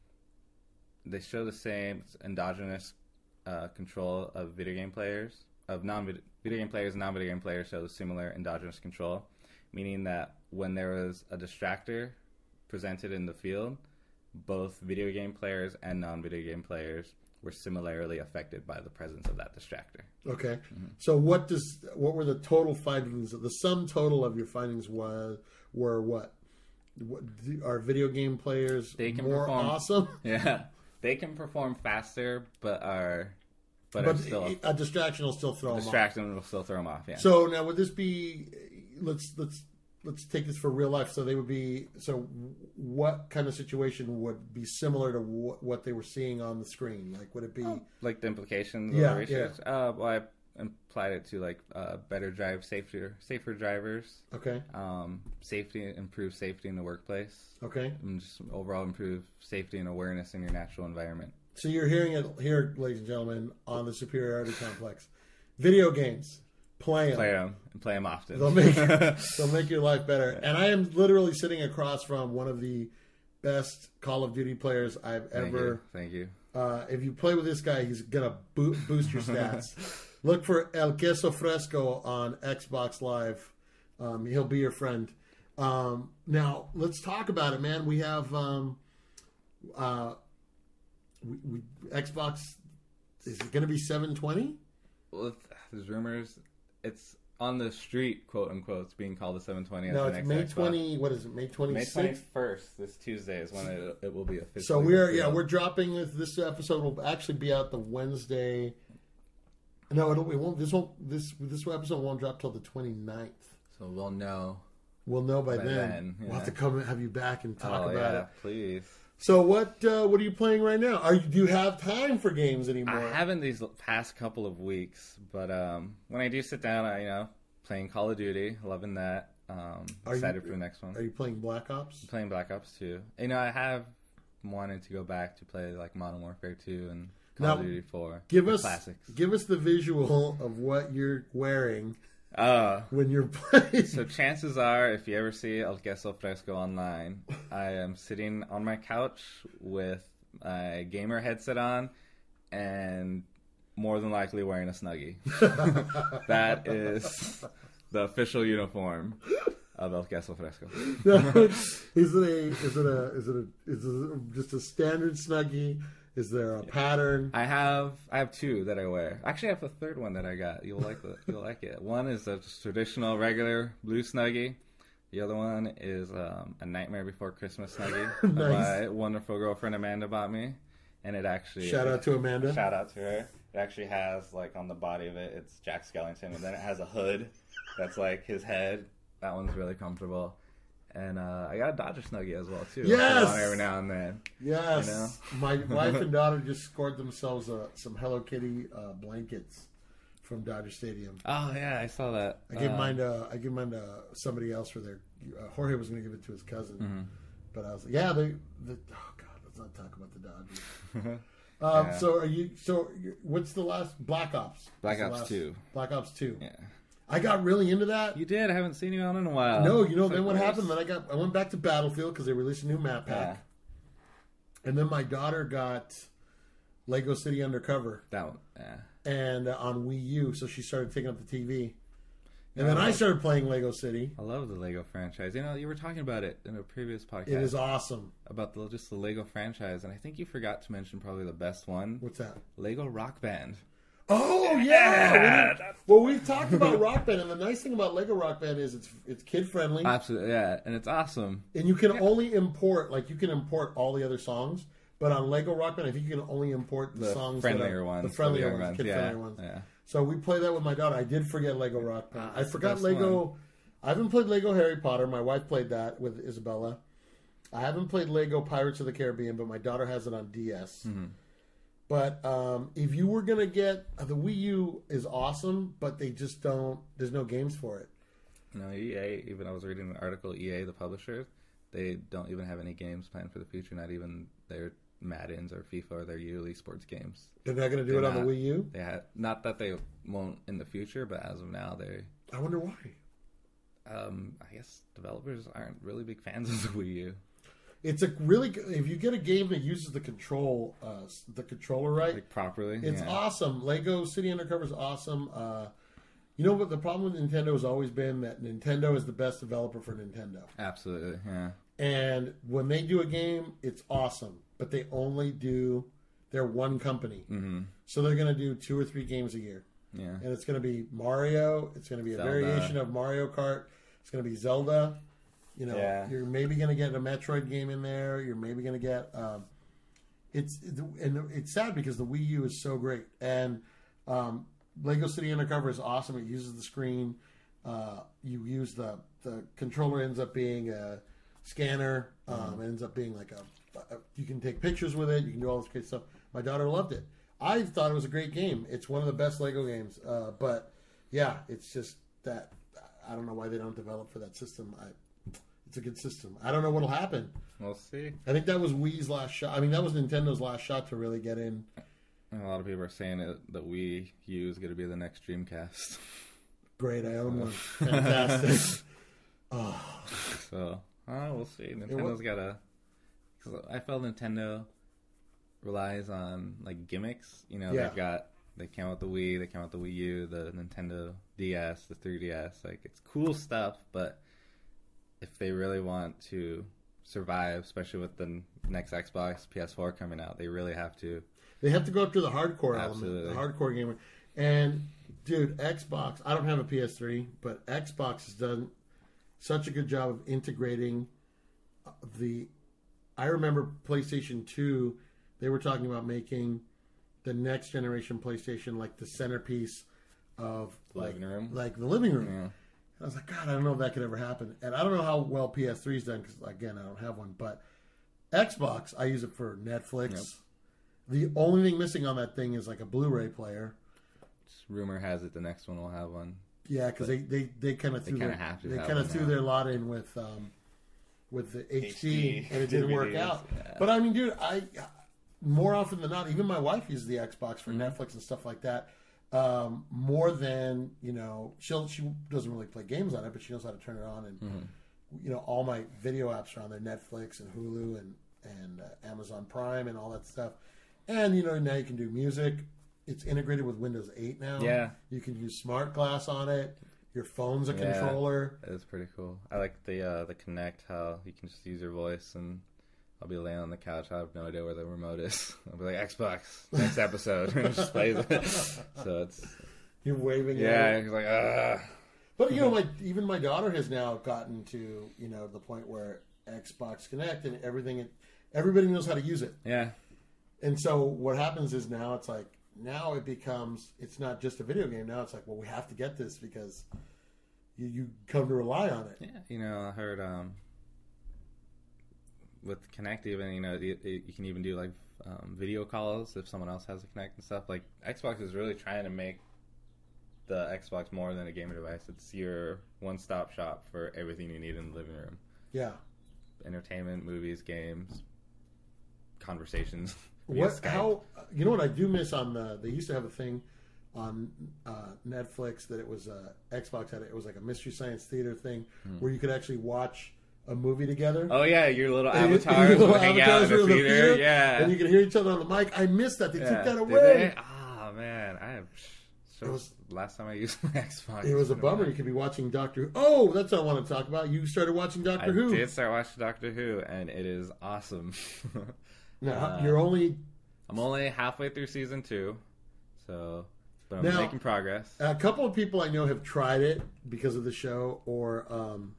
Speaker 2: They show the same endogenous uh, control of video game players of non video game players and non video game players show the similar endogenous control, meaning that when there was a distractor presented in the field, both video game players and non video game players were similarly affected by the presence of that distractor.
Speaker 1: Okay.
Speaker 2: Mm-hmm.
Speaker 1: So what does what were the total findings? The sum total of your findings was were what? What are video game players
Speaker 2: they can
Speaker 1: more
Speaker 2: perform,
Speaker 1: awesome?
Speaker 2: Yeah, they can perform faster, but are but,
Speaker 1: but
Speaker 2: are still
Speaker 1: a distraction will still throw them off.
Speaker 2: Distraction will still throw them off. Yeah.
Speaker 1: So now would this be? Let's let's let's take this for real life. So they would be. So what kind of situation would be similar to wh- what they were seeing on the screen? Like, would it be
Speaker 2: Oh, like the implications
Speaker 1: Yeah,
Speaker 2: of the research? Uh, well, I applied it to like uh, better drive, safer, safer drivers.
Speaker 1: okay?
Speaker 2: Um, safety, improve safety in the workplace,
Speaker 1: Okay.
Speaker 2: and just overall improve safety and awareness in your natural environment.
Speaker 1: So you're hearing it here, ladies and gentlemen, on the Superiority Complex. Video games, play them.
Speaker 2: Play them and play them often.
Speaker 1: They'll make they'll make your life better. And I am literally sitting across from one of the best Call of Duty players I've
Speaker 2: Thank
Speaker 1: ever.
Speaker 2: you. Thank you.
Speaker 1: Uh, if you play with this guy, he's gonna bo- boost your stats. Look for El Queso Fresco on Xbox Live. Um, he'll be your friend. Um, now let's talk about it, man. We have um, uh, we, we, Xbox. Is it going to be seven twenty?
Speaker 2: Well, there's rumors. It's on the street, quote unquote. It's being called the seven twenty.
Speaker 1: No,
Speaker 2: as the
Speaker 1: it's
Speaker 2: next
Speaker 1: May
Speaker 2: Xbox.
Speaker 1: twenty. What is it? May twenty
Speaker 2: May
Speaker 1: sixth.
Speaker 2: twenty-first, this Tuesday, is when it, it will be officially.
Speaker 1: So we're yeah
Speaker 2: revealed.
Speaker 1: we're dropping this. This episode will actually be out the Wednesday. No, it'll, it won't. This won't. This this episode won't drop till the twenty-ninth.
Speaker 2: So we'll know.
Speaker 1: We'll know by,
Speaker 2: By
Speaker 1: then.
Speaker 2: then,
Speaker 1: We'll
Speaker 2: yeah.
Speaker 1: have to come and have you back and talk
Speaker 2: oh,
Speaker 1: about
Speaker 2: yeah,
Speaker 1: it.
Speaker 2: please.
Speaker 1: So what uh, what are you playing right now? Are you, do you have time for games anymore?
Speaker 2: I haven't these past couple of weeks, but um, when I do sit down, I you know playing Call of Duty, loving that. Um,
Speaker 1: Are you-
Speaker 2: excited for the next one.
Speaker 1: Are you playing Black Ops?
Speaker 2: Playing Black Ops two. You know, I have wanted to go back to play like Modern Warfare two and Call
Speaker 1: Now,
Speaker 2: of Duty four.
Speaker 1: Give
Speaker 2: the
Speaker 1: us
Speaker 2: classics.
Speaker 1: give us the visual of what you're wearing
Speaker 2: Uh,
Speaker 1: when you're playing.
Speaker 2: so chances are, if you ever see El Queso Fresco online, I am sitting on my couch with my gamer headset on and more than likely wearing a Snuggie. That is the official uniform of El Queso Fresco.
Speaker 1: is it a is it a is it a is it just a standard Snuggie? Is there a pattern?
Speaker 2: I have I have two that I wear. Actually, I have a third one that I got. You'll like the you'll like it. One is a just traditional regular blue Snuggie. The other one is um, a Nightmare Before Christmas Snuggie that
Speaker 1: Nice.
Speaker 2: my wonderful girlfriend Amanda bought me, and it actually
Speaker 1: Shout out to Amanda.
Speaker 2: shout out to her. It actually has like on the body of it, it's Jack Skellington, and then it has a hood that's like his head. That one's really comfortable. And uh, I got a Dodger Snuggie as well too. I put it
Speaker 1: Yes!
Speaker 2: on every now and then.
Speaker 1: Yes,
Speaker 2: You know?
Speaker 1: my wife and daughter just scored themselves uh, some Hello Kitty uh, blankets from Dodger Stadium.
Speaker 2: Oh yeah, I saw that.
Speaker 1: I gave
Speaker 2: Uh,
Speaker 1: mine to I gave mine to somebody else for their. Uh, Jorge was going to give it to his cousin,
Speaker 2: Mm-hmm.
Speaker 1: but I was like, yeah, they. The, oh God, let's not talk about the Dodgers. Um,
Speaker 2: Yeah.
Speaker 1: So are you? So you- what's the last Black Ops?
Speaker 2: Black
Speaker 1: What's the
Speaker 2: Ops
Speaker 1: last-
Speaker 2: two.
Speaker 1: Black Ops two.
Speaker 2: Yeah.
Speaker 1: I got really into that.
Speaker 2: You did. I haven't seen you on in a while.
Speaker 1: No, you know,
Speaker 2: It's
Speaker 1: then
Speaker 2: like,
Speaker 1: what
Speaker 2: where's-
Speaker 1: happened? Then I got I went back to Battlefield because they released a new map pack, and then my daughter got Lego City Undercover
Speaker 2: That one. Yeah.
Speaker 1: and uh, on Wii U, so she started taking up the T V, and then
Speaker 2: Yeah.
Speaker 1: I started playing Lego City.
Speaker 2: I love the Lego franchise. You know, you were talking about it in a previous podcast
Speaker 1: It is awesome.
Speaker 2: about the just the Lego franchise, and I think you forgot to mention probably the best one,
Speaker 1: What's that?
Speaker 2: Lego Rock Band.
Speaker 1: Oh yeah. We didn't- well, we've talked about Rock Band, and the nice thing about Lego Rock Band is it's it's kid friendly,
Speaker 2: Absolutely, yeah, and it's awesome.
Speaker 1: and you can only import like you can import all the other songs. But on Lego Rock Band, I think you can only import the,
Speaker 2: The
Speaker 1: songs
Speaker 2: friendlier
Speaker 1: that are,
Speaker 2: ones,
Speaker 1: the friendlier
Speaker 2: the young
Speaker 1: ones,
Speaker 2: ones,
Speaker 1: kid
Speaker 2: yeah,
Speaker 1: friendlier ones.
Speaker 2: yeah.
Speaker 1: So we play that with my daughter. I did forget Lego Rock Band. I
Speaker 2: that's the
Speaker 1: forgot
Speaker 2: best
Speaker 1: Lego.
Speaker 2: one.
Speaker 1: I haven't played Lego Harry Potter. My wife played that with Isabella. I haven't played Lego Pirates of the Caribbean, but my daughter has it on D S.
Speaker 2: Mm-hmm.
Speaker 1: But um, if you were gonna get uh, the Wii U is awesome, but they just don't. There's no games for it.
Speaker 2: No, E A. Even I was reading an article. E A, the publisher, they don't even have any games planned for the future. Not even their Maddens or FIFA or their yearly sports games.
Speaker 1: They're not gonna do
Speaker 2: They're
Speaker 1: it on
Speaker 2: not.
Speaker 1: the Wii U.
Speaker 2: They had not that they won't in the future, but as of now, they.
Speaker 1: I wonder why.
Speaker 2: Um, I guess developers aren't really big fans of the Wii U.
Speaker 1: It's a really good- if you get a game that uses the control, uh, the controller right.
Speaker 2: Like properly.
Speaker 1: It's
Speaker 2: yeah.
Speaker 1: awesome. Lego City Undercover is awesome. Uh, you know what the problem with Nintendo has always been that Nintendo is the best developer for Nintendo.
Speaker 2: Absolutely, yeah.
Speaker 1: And when they do a game, it's awesome. But they only do they're one company.
Speaker 2: Mm-hmm.
Speaker 1: So they're going to do two or three games a year.
Speaker 2: Yeah.
Speaker 1: And it's going to be Mario. It's going to be a
Speaker 2: Zelda.
Speaker 1: variation of Mario Kart. It's going to be Zelda. You know,
Speaker 2: Yeah.
Speaker 1: you're maybe going to get a Metroid game in there. You're maybe going to get. Um, it's and it's sad because the Wii U is so great, and um, Lego City Undercover is awesome. It uses the screen. Uh, you use the the controller ends up being a scanner. Um, mm-hmm. It ends up being like a, a you can take pictures with it. You can do all this great stuff. My daughter loved it. I thought it was a great game. It's one of the best Lego games. Uh, but yeah, it's just that I don't know why they don't develop for that system. I, it's a good system. I don't know what'll happen.
Speaker 2: We'll see.
Speaker 1: I think that was Wii's last shot. I mean, that was Nintendo's last shot to really get in.
Speaker 2: And a lot of people are saying it, that Wii U is going to be the next Dreamcast.
Speaker 1: Great, I own one. Fantastic. Oh.
Speaker 2: So, uh, we'll see. Nintendo's got a. Cause I felt Nintendo relies on like gimmicks. You know, yeah. they've got they came out with the Wii, they came out with the Wii U, the Nintendo D S, the three D S. Like it's cool stuff, but if they really want to survive, especially with the next Xbox, P S four coming out, they really have to. They
Speaker 1: have to go up to the hardcore Absolutely. element, the hardcore gamer. And dude, Xbox. I don't have a P S three, but Xbox has done such a good job of integrating the. I remember PlayStation two. They were talking about making the next generation PlayStation like the centerpiece of like,
Speaker 2: living room.
Speaker 1: like the living room. Yeah. I was like, God, I don't know if that could ever happen. And I don't know how well P S three's done because, again, I don't have one. But Xbox, I use it for Netflix. Yep. The only thing missing on that thing is like a Blu-ray player.
Speaker 2: Rumor has it the next one will have one.
Speaker 1: Yeah, because they, they, they kind of threw, their, they kind of threw their lot in with um, with the H D, H D and it didn't work out. Yeah. But I mean, dude, I more often than not, even my wife uses the Xbox for mm-hmm. Netflix and stuff like that. Um, more than, you know, she'll, she doesn't really play games on it, but she knows how to turn it on. And, mm-hmm. you know, all my video apps are on there, Netflix and Hulu and, and uh, Amazon Prime and all that stuff. And, you know, now you can do music. It's integrated with Windows eight now.
Speaker 2: Yeah.
Speaker 1: You can use Smart Glass on it. Your phone's a yeah, controller.
Speaker 2: It's pretty cool. I like the uh, the Kinect, how you can just use your voice and I'll be laying on the couch. I have no idea where the remote is. I'll be like, Xbox, next episode. And it just plays it. So it's...
Speaker 1: You're waving
Speaker 2: yeah, at it. You're like, ah.
Speaker 1: But, you know, my, even my daughter has now gotten to, you know, the point where Xbox Connect and everything, everybody knows how to use it.
Speaker 2: Yeah.
Speaker 1: And so what happens is now it's like, now it becomes, it's not just a video game. Now it's like, well, we have to get this because you, you come to rely on it.
Speaker 2: Yeah, you know, I heard... um with Kinect, even, you know, you, you can even do like um, video calls if someone else has a Kinect and stuff. Like Xbox is really trying to make the Xbox more than a gaming device. It's your one-stop shop for everything you need in the living room.
Speaker 1: Yeah,
Speaker 2: entertainment, movies, games, conversations.
Speaker 1: What? How? You know what I do miss on the? They used to have a thing on uh, Netflix that it was uh, Xbox had it. It was like a Mystery Science Theater thing mm. where you could actually watch a movie together.
Speaker 2: Oh yeah, your little avatars will hang out in the theater. theater. Yeah,
Speaker 1: and you can hear each other on the mic. I missed that. They yeah. took that away.
Speaker 2: Oh man, I have. So it was last time I used my Xbox.
Speaker 1: It was a bummer. You could be watching Doctor Who. Oh, that's what I want to talk about. You started watching Doctor
Speaker 2: I
Speaker 1: Who.
Speaker 2: I did start watching Doctor Who, and it is awesome.
Speaker 1: Now uh, you're only.
Speaker 2: I'm only halfway through season two, so but I'm now, making progress.
Speaker 1: A couple of people I know have tried it because of the show, or. Um,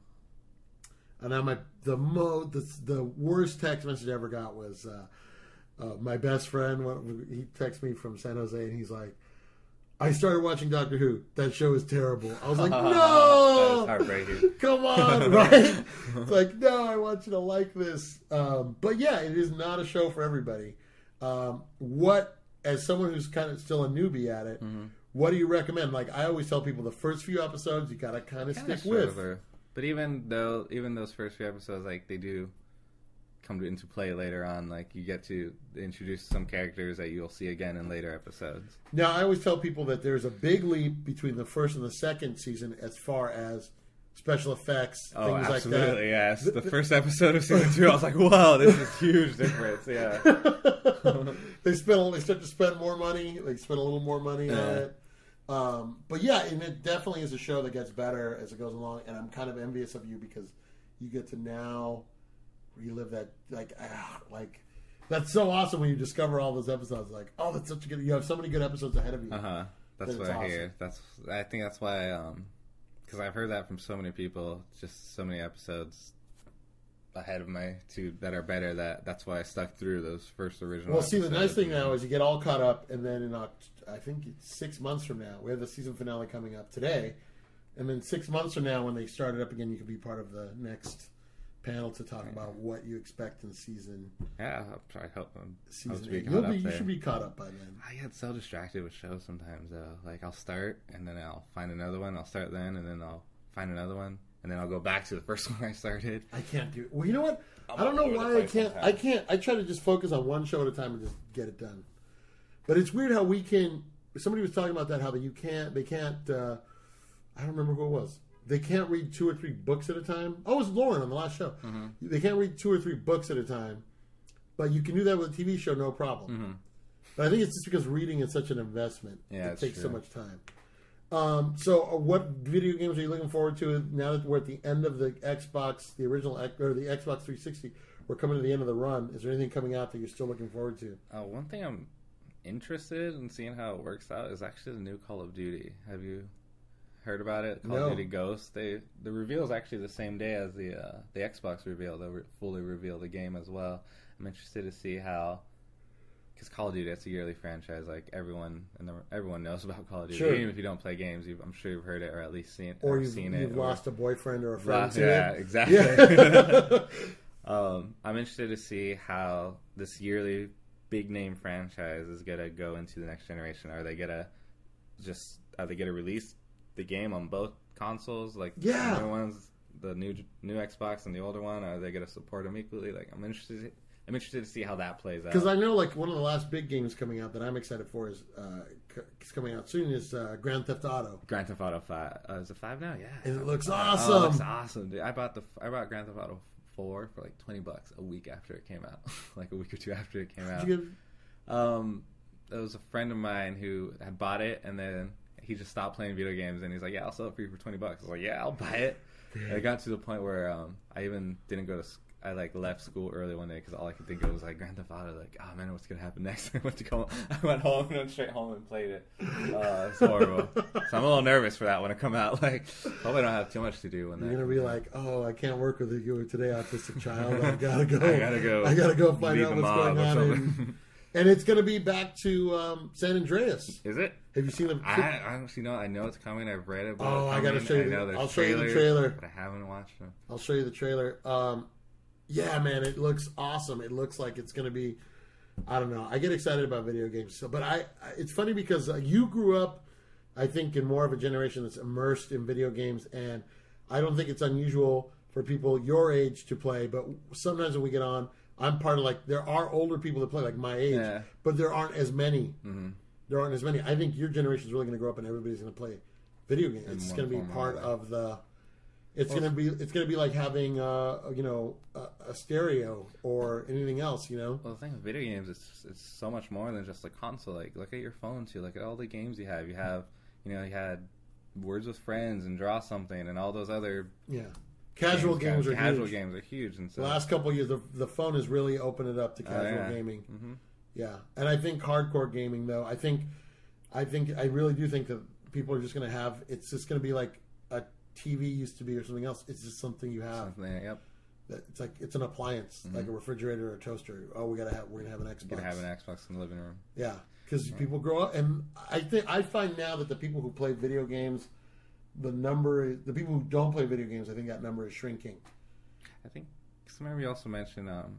Speaker 1: And now my the mo the, the worst text message I ever got was uh, uh, my best friend. He texted me from San Jose and he's like, "I started watching Doctor Who. That show is terrible." I was like, "No,
Speaker 2: heartbreaking.
Speaker 1: Come on, right?" It's like, "No, I want you to like this." Um, but yeah, it is not a show for everybody. Um, what, as someone who's kind of still a newbie at it, mm-hmm. what do you recommend? Like I always tell people, the first few episodes you gotta kind of stick with.
Speaker 2: Over. But even though, even those first few episodes, like they do come to, into play later on. Like you get to introduce some characters that you'll see again in later episodes.
Speaker 1: Now, I always tell people that there's a big leap between the first and the second season as far as special effects,
Speaker 2: oh,
Speaker 1: things like that.
Speaker 2: Absolutely, yes. The first episode of season two, I was like, "Wow, this is huge difference." Yeah.
Speaker 1: they spend, they start to spend more money. They spend a little more money yeah. on it. Um, but yeah, and it definitely is a show that gets better as it goes along, and I'm kind of envious of you because you get to now relive that, like, ah, like that's so awesome when you discover all those episodes. Like, oh, that's such a good. You have so many good episodes ahead of you.
Speaker 2: Uh huh. That's that what I awesome. hear. That's I think that's why, um, because I've heard that from so many people. Just so many episodes ahead of my two that are better. That that's why I stuck through those first original.
Speaker 1: Well, see, the nice thing now is you get all caught up, and then in October, I think it's six months from now, we have the season finale coming up today. And then six months from now, when they start it up again, you can be part of the next panel to talk about what you expect in season.
Speaker 2: Yeah, I hope I'm
Speaker 1: season
Speaker 2: to be
Speaker 1: eight.
Speaker 2: caught
Speaker 1: You'll
Speaker 2: up
Speaker 1: be, you
Speaker 2: there.
Speaker 1: should be caught up by then.
Speaker 2: I get so distracted with shows sometimes, though. Like, I'll start, and then I'll find another one. I'll start then, and then I'll find another one. And then I'll go back to the first one I started.
Speaker 1: I can't do it. Well, you know what?
Speaker 2: I'm
Speaker 1: I don't know
Speaker 2: all over the
Speaker 1: why I
Speaker 2: place
Speaker 1: can't.
Speaker 2: sometimes.
Speaker 1: I can't. I try to just focus on one show at a time and just get it done. But it's weird how we can. Somebody was talking about that. How that you can't. They can't. Uh, I don't remember who it was. They can't read two or three books at a time. Oh, it was Lauren on the last show.
Speaker 2: Mm-hmm.
Speaker 1: They can't read two or three books at a time, but you can do that with a T V show, no problem.
Speaker 2: Mm-hmm.
Speaker 1: But I think it's just because reading is such an investment.
Speaker 2: Yeah,
Speaker 1: it
Speaker 2: it's
Speaker 1: takes so
Speaker 2: true.
Speaker 1: much time. Um, so, uh, what video games are you looking forward to now that we're at the end of the Xbox, the original X- or the Xbox three sixty? We're coming to the end of the run. Is there anything coming out that you're still looking forward to?
Speaker 2: Uh, one thing I'm interested in seeing how it works out is actually the new Call of Duty. Have you heard about it? Call
Speaker 1: No.
Speaker 2: of Duty Ghosts. They the reveal is actually the same day as the uh, the Xbox reveal. They'll re- fully reveal the game as well. I'm interested to see how, because Call of Duty, it's a yearly franchise. Like everyone and the, everyone knows about Call of Duty.
Speaker 1: Sure.
Speaker 2: Even if you don't play games, you've, I'm sure you've heard it or at least seen
Speaker 1: Or
Speaker 2: or
Speaker 1: you've,
Speaker 2: seen
Speaker 1: you've
Speaker 2: it.
Speaker 1: lost
Speaker 2: or,
Speaker 1: a boyfriend or a friend
Speaker 2: lost,
Speaker 1: to
Speaker 2: yeah,
Speaker 1: it?
Speaker 2: exactly.
Speaker 1: Yeah.
Speaker 2: um, I'm interested to see how this yearly big name franchise is gonna go into the next generation. Are they gonna just are they gonna release the game on both consoles, like
Speaker 1: Yeah.
Speaker 2: the new ones, the new new Xbox and the older one? Are they gonna support them equally? Like, I'm interested. I'm interested to see how that plays out.
Speaker 1: Because I know, like, one of the last big games coming out that I'm excited for is uh, c- it's coming out soon is uh, Grand Theft Auto.
Speaker 2: Grand Theft Auto Five. Uh, is it five now? Yeah.
Speaker 1: And it looks
Speaker 2: Oh,
Speaker 1: awesome.
Speaker 2: it looks awesome, dude. I bought the I bought Grand Theft Auto Four for like twenty bucks a week after it came out, like a week or two after it came out.
Speaker 1: Did you get-
Speaker 2: Um, there was a friend of mine who had bought it, and then he just stopped playing video games, and he's like, "Yeah, I'll sell it for you for twenty bucks." I was like, "Yeah, I'll buy it." And it got to the point where um, I even didn't go to. Sc- I like left school early one day because all I could think of was like Grand Theft Auto. Like, oh man, what's gonna happen next? I went to go. I went home and went straight home and played it. Uh, it's horrible. So I'm a little nervous for that when it come out. Like, hope I don't have too much to do when that.
Speaker 1: You're gonna be like, "Oh, I can't work with you today, autistic child. I gotta go.
Speaker 2: I gotta go.
Speaker 1: I gotta go find
Speaker 2: Lead
Speaker 1: out
Speaker 2: the
Speaker 1: what's
Speaker 2: mob
Speaker 1: going
Speaker 2: or
Speaker 1: on."
Speaker 2: something.
Speaker 1: And, and it's gonna be back to um, San Andreas.
Speaker 2: Is it?
Speaker 1: Have you seen the?
Speaker 2: I, I actually know. I know it's coming. I've read it. But
Speaker 1: Oh, I
Speaker 2: I
Speaker 1: gotta
Speaker 2: mean,
Speaker 1: show you
Speaker 2: I
Speaker 1: the-
Speaker 2: know there's
Speaker 1: I'll show you the
Speaker 2: trailers,
Speaker 1: trailer.
Speaker 2: but I haven't watched them.
Speaker 1: I'll show you the trailer. Um, yeah, man, it looks awesome. It looks like it's gonna be. I don't know. I get excited about video games. So, but I, I it's funny because uh, you grew up, I think, in more of a generation that's immersed in video games, and I don't think it's unusual for people your age to play. But sometimes when we get on, I'm part of like there are older people that play like my age,
Speaker 2: Yeah.
Speaker 1: but there aren't as many.
Speaker 2: Mm-hmm.
Speaker 1: There aren't as many. I think your generation is really going to grow up and everybody's going to play video games.
Speaker 2: In
Speaker 1: It's
Speaker 2: one
Speaker 1: going to be
Speaker 2: form or
Speaker 1: part
Speaker 2: another.
Speaker 1: of the. It's
Speaker 2: Well,
Speaker 1: going to be. It's going to be like having, uh, you know, a, a stereo or anything else. You know.
Speaker 2: Well, the thing with video games, it's it's so much more than just a console. Like, look at your phone too. Look at all the games you have. You have, you know, you had Words with Friends and Draw Something and all those other
Speaker 1: Yeah. Casual games, are
Speaker 2: casual
Speaker 1: huge.
Speaker 2: games are huge. And so
Speaker 1: The last couple of years, the, the phone has really opened it up to
Speaker 2: Oh,
Speaker 1: casual
Speaker 2: yeah.
Speaker 1: gaming.
Speaker 2: Mhm.
Speaker 1: Yeah, and I think hardcore gaming, though, I think, I think, I really do think that people are just going to have. It's just going to be like a T V used to be or something else. It's just something you have.
Speaker 2: something. Yep.
Speaker 1: That it's like it's an appliance,
Speaker 2: Mhm.
Speaker 1: like a refrigerator or a toaster. Oh, we gotta have. We're gonna have an Xbox.
Speaker 2: You can have an Xbox in the living room.
Speaker 1: Yeah, because people grow up, and I think I find now that the people who play video games, the number, the people who don't play video games, I think that number is shrinking.
Speaker 2: I think. Cause remember you also mentioned um,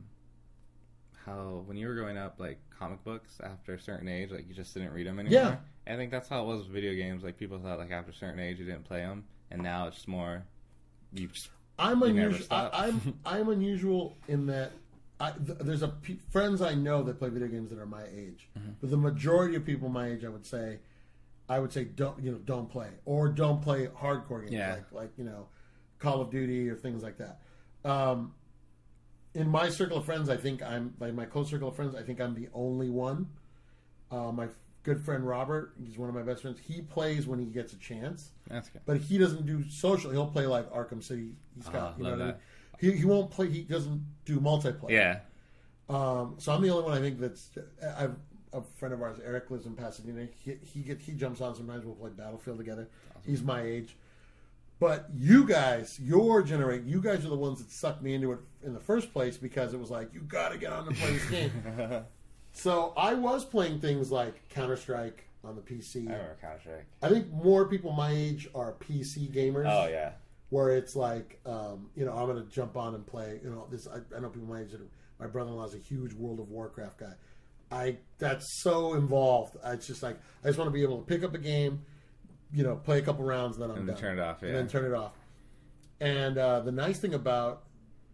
Speaker 2: how when you were growing up, like comic books after a certain age, like you just didn't read them anymore.
Speaker 1: Yeah.
Speaker 2: And I think that's how it was with video games. Like people thought like after a certain age you didn't play them, and now it's more you just
Speaker 1: I'm
Speaker 2: You never
Speaker 1: unusual. I,
Speaker 2: stop.
Speaker 1: I'm I'm unusual in that I, th- there's a pe- friends I know that play video games that are my age,
Speaker 2: Mm-hmm.
Speaker 1: but the majority of people my age, I would say, I would say don't you know don't play or don't play hardcore games
Speaker 2: Yeah.
Speaker 1: like like you know Call of Duty or things like that. Um, in my circle of friends, I think I'm like my close circle of friends. I think I'm the only one. Uh, my good friend Robert, he's one of my best friends. He plays when he gets a chance.
Speaker 2: that's good.
Speaker 1: But he doesn't do social. He'll play like Arkham City. He's got,
Speaker 2: Ah,
Speaker 1: you know
Speaker 2: love
Speaker 1: what I mean?
Speaker 2: that.
Speaker 1: He, he won't play. He doesn't do multiplayer.
Speaker 2: Yeah.
Speaker 1: Um, so I'm the only one I think that's. I've a friend of ours, Eric, lives in Pasadena. He he get he jumps on sometimes. We'll play Battlefield together. He's my age. But you guys, your generation, you guys are the ones that sucked me into it in the first place because it was like you got to get on to play this game. So I was playing things like Counter Strike on the P C.
Speaker 2: I remember Counter Strike.
Speaker 1: I think more people my age are P C gamers.
Speaker 2: Oh yeah.
Speaker 1: Where it's like, um, you know, I'm going to jump on and play. You know, this. I, I know people my age. That are, my brother-in-law is a huge World of Warcraft guy. I that's so involved. I, it's just like I just want to be able to pick up a game, you know, play a couple rounds, and then I'm
Speaker 2: and
Speaker 1: done.
Speaker 2: then turn it off. Yeah.
Speaker 1: And then turn it off. And uh, the nice thing about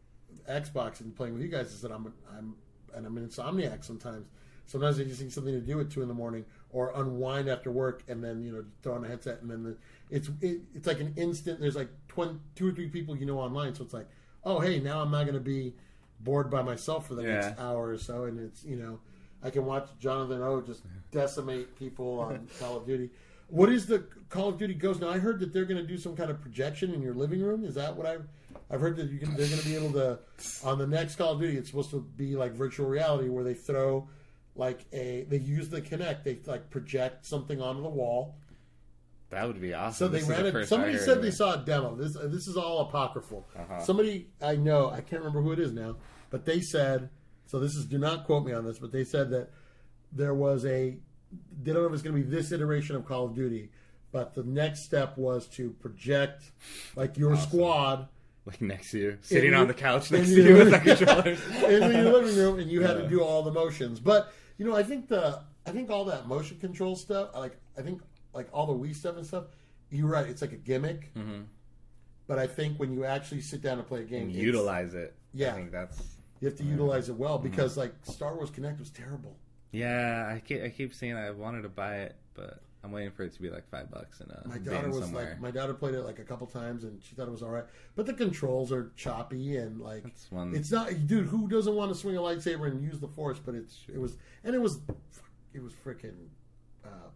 Speaker 1: Xbox and playing with you guys is that I'm I'm and I'm an insomniac sometimes. Sometimes I just need something to do at two in the morning or unwind after work, and then you know throw on a headset, and then the, it's it, it's like an instant. There's like twenty, two or three people you know online, so it's like, oh hey, now I'm not going to be bored by myself for the
Speaker 2: Yeah.
Speaker 1: next hour or so, and it's you know I can watch Jonathan O just decimate people on Call of Duty. What is the Call of Duty Ghost? Now I heard that they're going to do some kind of projection in your living room. Is that what I've I've heard that you can, they're going to be able to on the next Call of Duty? It's supposed to be like virtual reality where they throw like a they use the Kinect. They like project something onto the wall.
Speaker 2: That would be awesome.
Speaker 1: So they
Speaker 2: This is the
Speaker 1: ran it.
Speaker 2: first
Speaker 1: Somebody
Speaker 2: I heard
Speaker 1: said
Speaker 2: of
Speaker 1: they
Speaker 2: it.
Speaker 1: saw a demo. This this is all apocryphal.
Speaker 2: Uh-huh.
Speaker 1: Somebody I know, I can't remember who it is now, but they said. So this is do not quote me on this, but they said that there was a. They don't know if it's going to be this iteration of Call of Duty, but the next step was to project like your
Speaker 2: Awesome.
Speaker 1: squad
Speaker 2: Like next to you, sitting
Speaker 1: your-
Speaker 2: on the couch
Speaker 1: in
Speaker 2: next to
Speaker 1: your-
Speaker 2: you with the controllers.
Speaker 1: in your living room, and you had to
Speaker 2: Yeah.
Speaker 1: do all the motions. But you know, I think the I think all that motion control stuff, like I think like all the Wii stuff and stuff. You're right; it's like a gimmick.
Speaker 2: Mm-hmm.
Speaker 1: But I think when you actually sit down and play a game,
Speaker 2: And
Speaker 1: it's-
Speaker 2: utilize it.
Speaker 1: Yeah.
Speaker 2: I think that's.
Speaker 1: you have to utilize it well because like Star Wars Kinect was terrible.
Speaker 2: Yeah, I keep I keep saying I wanted to buy it, but I'm waiting for it to be like five bucks in a
Speaker 1: My daughter
Speaker 2: bin
Speaker 1: was
Speaker 2: somewhere.
Speaker 1: like, my daughter played it like a couple times and she thought it was all right. But the controls are choppy and like
Speaker 2: That's one.
Speaker 1: it's not, dude. Who doesn't want to swing a lightsaber and use the Force? But it's it was and it was it was freaking uh,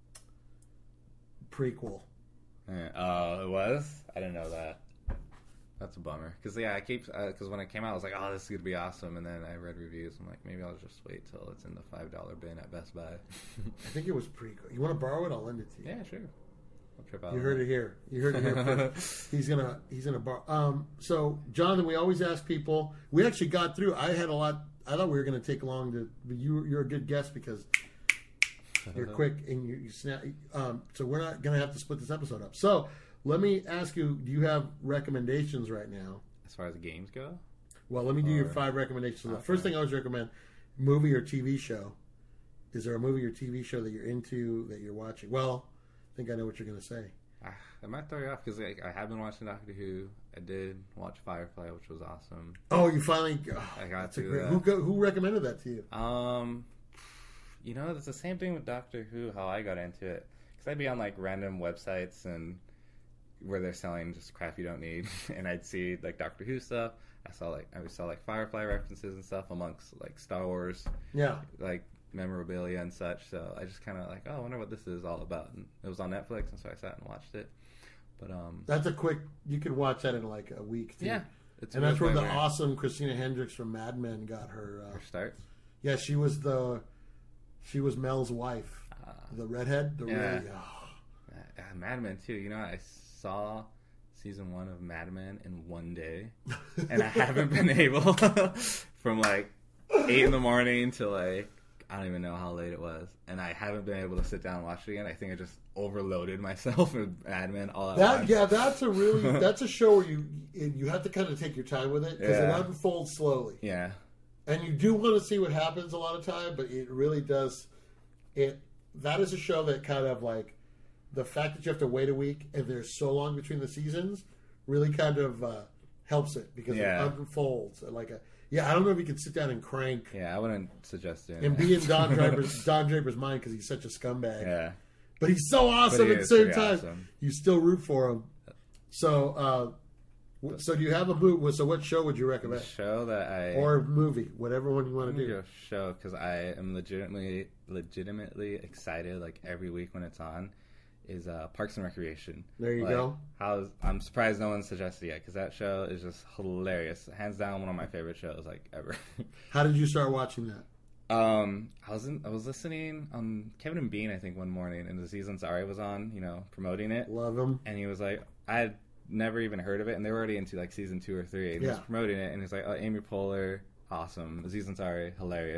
Speaker 1: prequel.
Speaker 2: Yeah. Oh, it was. I didn't know that. That's a bummer. Because yeah, I keep because when it came out, I was like, oh, this is gonna be awesome. And then I read reviews. I'm like, maybe I'll just wait till it's in the five dollar bin at Best Buy.
Speaker 1: I think it was prequel. You want to borrow it? I'll lend it to you.
Speaker 2: Yeah, sure. I'll trip out.
Speaker 1: You
Speaker 2: on
Speaker 1: heard
Speaker 2: that.
Speaker 1: it here. You heard it here first. He's gonna he's gonna borrow. Um, so Jonathan, we always ask people. We actually got through. I had a lot. I thought we were gonna take long to. But you you're a good guest because you're quick and you, you snap. Um, so we're not gonna have to split this episode up. So let me ask you: do you have recommendations right now?
Speaker 2: As far as games go,
Speaker 1: Well, let me do your
Speaker 2: Or-
Speaker 1: five recommendations. So the
Speaker 2: Okay.
Speaker 1: first thing I always recommend: movie or T V show. Is there a movie or T V show that you're into that you're watching? Well, I think I know what you're gonna say.
Speaker 2: ah, I might throw you off because like, I have been watching Doctor Who. I did watch Firefly, which was awesome.
Speaker 1: Oh, you finally. Oh,
Speaker 2: I got
Speaker 1: that's a
Speaker 2: to
Speaker 1: great.
Speaker 2: that.
Speaker 1: Who go, who recommended that to you?
Speaker 2: Um, you know, it's the same thing with Doctor Who. How I got into it because I'd be on like random websites and where they're selling just crap you don't need, and I'd see like Doctor Who stuff. I saw like I saw like Firefly references and stuff amongst like Star Wars
Speaker 1: Yeah.
Speaker 2: like memorabilia and such. So I just kind of like, oh, I wonder what this is all about. And it was on Netflix, and so I sat and watched it. But um,
Speaker 1: That's a quick. You could watch that in like a week. Too.
Speaker 2: yeah, it's a
Speaker 1: And that's
Speaker 2: real
Speaker 1: where the
Speaker 2: pleasure.
Speaker 1: awesome Christina Hendricks from Mad Men got her. Uh,
Speaker 2: Her start.
Speaker 1: yeah, she was the. She was Mel's wife,
Speaker 2: Uh,
Speaker 1: the redhead. The
Speaker 2: Yeah.
Speaker 1: really. Oh.
Speaker 2: Uh, Mad Men too. You know, I saw season one of Mad Men in one day, and I haven't been able from like eight in the morning to like I don't even know how late it was, and I haven't been able to sit down and watch it again. I think I just overloaded myself with Mad Men all at
Speaker 1: That
Speaker 2: once.
Speaker 1: yeah, that's a really that's a show where you you have to kind of take your time with it because
Speaker 2: Yeah.
Speaker 1: it unfolds slowly,
Speaker 2: Yeah,
Speaker 1: and you do want to see what happens a lot of time, but it really does. It that is a show that kind of like the fact that you have to wait a week and there's so long between the seasons really kind of uh, helps it because
Speaker 2: Yeah.
Speaker 1: it unfolds like a yeah. I don't know if you could sit down and crank
Speaker 2: yeah. I wouldn't suggest doing
Speaker 1: and
Speaker 2: that.
Speaker 1: be in Don Draper's Don Draper's mind because he's such a scumbag.
Speaker 2: Yeah,
Speaker 1: But he's so awesome
Speaker 2: But he
Speaker 1: at the
Speaker 2: is
Speaker 1: same
Speaker 2: pretty
Speaker 1: time.
Speaker 2: awesome.
Speaker 1: You still root for him. So, uh, w- so do you have a movie? So, what show would you
Speaker 2: the
Speaker 1: recommend,
Speaker 2: show that I
Speaker 1: or movie, whatever one you want
Speaker 2: I'm
Speaker 1: to
Speaker 2: gonna
Speaker 1: do?
Speaker 2: go show because I am legitimately legitimately excited like every week when it's on is uh, Parks and Recreation.
Speaker 1: There you
Speaker 2: Like,
Speaker 1: go.
Speaker 2: How's, I'm surprised no one suggested it yet because that show is just hilarious. Hands down, one of my favorite shows like ever.
Speaker 1: How did you start watching that?
Speaker 2: um, I was in, I was listening on Kevin and Bean I think one morning and the season Zari was on, you know, promoting it,
Speaker 1: Love him.
Speaker 2: and he was like, I had never even heard of it, and they were already into like season two or three, and he was
Speaker 1: Yeah.
Speaker 2: promoting it, and he's like, oh, Amy Poehler, awesome. Aziz Ansari, hilarious.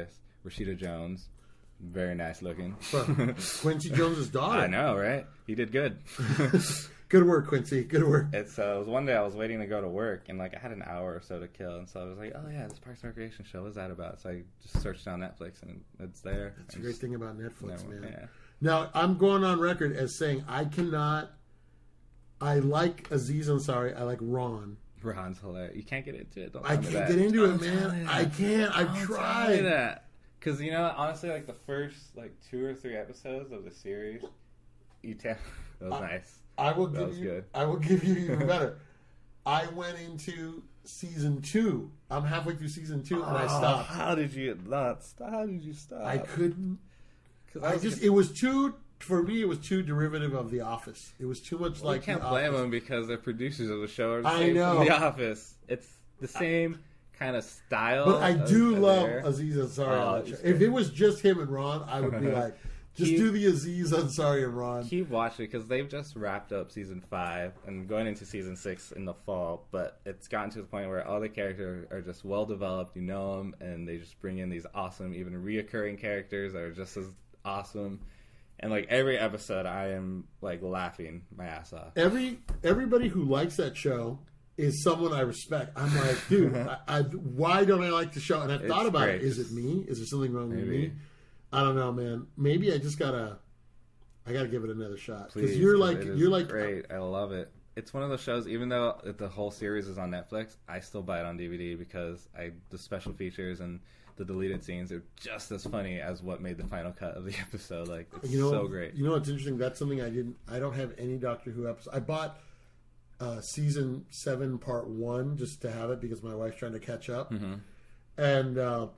Speaker 2: Rashida Jones. Very nice looking.
Speaker 1: Quincy Jones's daughter.
Speaker 2: I know, right? He did good.
Speaker 1: Good work, Quincy. Good work.
Speaker 2: It's uh, it was one day I was waiting to go to work, and like I had an hour or so to kill, and so I was like, oh yeah, this Parks and Recreation show. What's that about? So I just searched on Netflix, and it's there.
Speaker 1: That's a great
Speaker 2: just,
Speaker 1: thing about Netflix,
Speaker 2: no,
Speaker 1: man.
Speaker 2: Yeah.
Speaker 1: Now I'm going on record as saying I cannot. I like Aziz Ansari. I like Ron.
Speaker 2: Ron's hilarious. You can't get into it. Don't
Speaker 1: I can't get into it, man. I can't. I've
Speaker 2: Don't
Speaker 1: tried.
Speaker 2: Tell me that. Because you know, honestly, like the first like two or three episodes of the series, you tell that was
Speaker 1: I,
Speaker 2: nice.
Speaker 1: I will
Speaker 2: That
Speaker 1: give
Speaker 2: was
Speaker 1: you.
Speaker 2: good.
Speaker 1: I will give you even better. I went into season two. I'm halfway through season two, and I
Speaker 2: Oh,
Speaker 1: stopped.
Speaker 2: How did you not stop? How did you stop?
Speaker 1: I couldn't.
Speaker 2: Cause
Speaker 1: I
Speaker 2: was
Speaker 1: just.
Speaker 2: gonna-
Speaker 1: It was too. For me, it was too derivative of The Office. It was too much
Speaker 2: Well,
Speaker 1: like.
Speaker 2: you can't
Speaker 1: The
Speaker 2: blame
Speaker 1: Office.
Speaker 2: them because the producers of the show are the
Speaker 1: I
Speaker 2: same
Speaker 1: know.
Speaker 2: from The Office. It's the same kind of style.
Speaker 1: But I
Speaker 2: of-
Speaker 1: do
Speaker 2: of
Speaker 1: love
Speaker 2: there.
Speaker 1: Aziz Ansari.
Speaker 2: Oh,
Speaker 1: on that
Speaker 2: it's
Speaker 1: show. If
Speaker 2: great.
Speaker 1: it was just him and Ron, I would be like, just
Speaker 2: He-
Speaker 1: do the Aziz Ansari and Ron.
Speaker 2: Keep watching because they've just wrapped up season five and going into season six in the fall. But it's gotten to the point where all the characters are just well developed. You know them, and they just bring in these awesome, even reoccurring characters that are just as awesome. And like every episode, I am like laughing my ass off.
Speaker 1: Every everybody who likes that show is someone I respect. I'm like, dude, I, I, why don't I like the show? And I've
Speaker 2: It's
Speaker 1: thought about
Speaker 2: great.
Speaker 1: it. Is it me? Is there something wrong with
Speaker 2: Maybe.
Speaker 1: me? I don't know, man. Maybe I just gotta, I gotta give it another shot because
Speaker 2: Please,
Speaker 1: you're
Speaker 2: 'cause
Speaker 1: like,
Speaker 2: it is
Speaker 1: you're like,
Speaker 2: great. I love it. It's one of those shows. Even though the whole series is on Netflix, I still buy it on D V D because I the special features and the deleted scenes are just as funny as what made the final cut of the episode. Like it's
Speaker 1: you know,
Speaker 2: so great.
Speaker 1: You know what's interesting? That's something I didn't. I don't have any Doctor Who episodes. I bought uh, season seven, part one, just to have it because my wife's trying to catch up,
Speaker 2: Mm-hmm.
Speaker 1: and uh,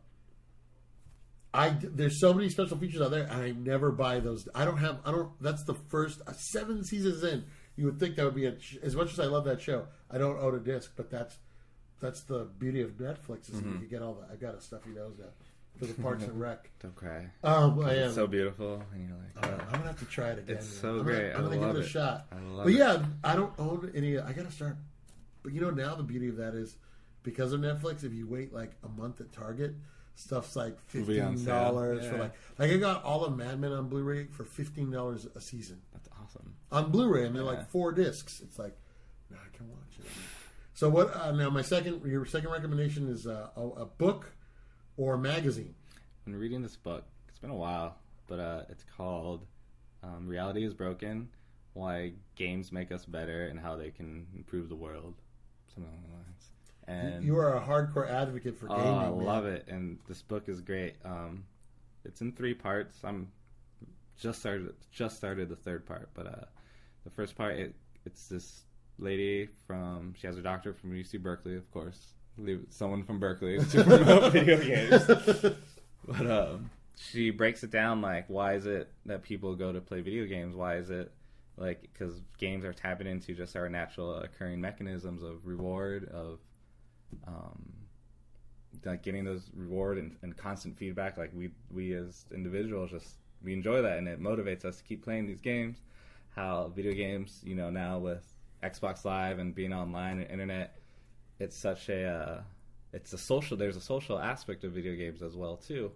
Speaker 1: I there's so many special features out there, and I never buy those. I don't have. I don't. That's the first uh, seven seasons in. You would think that would be a, as much as I love that show. I don't own a disc, but that's that's the beauty of Netflix is
Speaker 2: Mm-hmm.
Speaker 1: that you get all the. I've got a stuffy nose now for the Parks and Rec.
Speaker 2: Don't cry.
Speaker 1: Um, I am.
Speaker 2: It's so beautiful, and you're like,
Speaker 1: Uh,
Speaker 2: oh.
Speaker 1: I'm gonna have to try it again.
Speaker 2: It's
Speaker 1: man.
Speaker 2: so
Speaker 1: I'm
Speaker 2: great.
Speaker 1: Gonna, I'm
Speaker 2: I
Speaker 1: gonna
Speaker 2: love
Speaker 1: give it a
Speaker 2: it.
Speaker 1: shot.
Speaker 2: I love
Speaker 1: But
Speaker 2: it.
Speaker 1: yeah, I don't own any. I gotta start. But you know, now the beauty of that is because of Netflix. If you wait like a month at Target, stuff's like
Speaker 2: It'll be on
Speaker 1: fifteen
Speaker 2: sale.
Speaker 1: dollars for
Speaker 2: Yeah.
Speaker 1: like. Like I got all of Mad Men on Blu-ray for fifteen dollars a season
Speaker 2: That's awesome.
Speaker 1: on Blu-ray, and they're
Speaker 2: Yeah.
Speaker 1: like four discs. It's like, now I can watch it. So what? Uh, now my second, your second recommendation is uh, a, a book or a magazine.
Speaker 2: When reading this book, it's been a while, but uh, it's called um, "Reality Is Broken: Why Games Make Us Better and How They Can Improve the World." Something along the lines. And
Speaker 1: You are a hardcore advocate for
Speaker 2: oh,
Speaker 1: gaming.
Speaker 2: I
Speaker 1: man.
Speaker 2: love it, and this book is great. Um, it's in three parts. I'm just started just started the third part, but uh, the first part it, it's this lady from she has a doctorate from U C Berkeley, of course, Leave- someone from Berkeley to promote video games. But um, she breaks it down like, why is it that people go to play video games? Why is it like because games are tapping into just our natural occurring mechanisms of reward, of um, like getting those reward and, and constant feedback. Like we we as individuals just we enjoy that, and it motivates us to keep playing these games. How video games, you know, now with Xbox Live and being online and internet, it's such a uh, it's a social. There's a social aspect of video games as well too.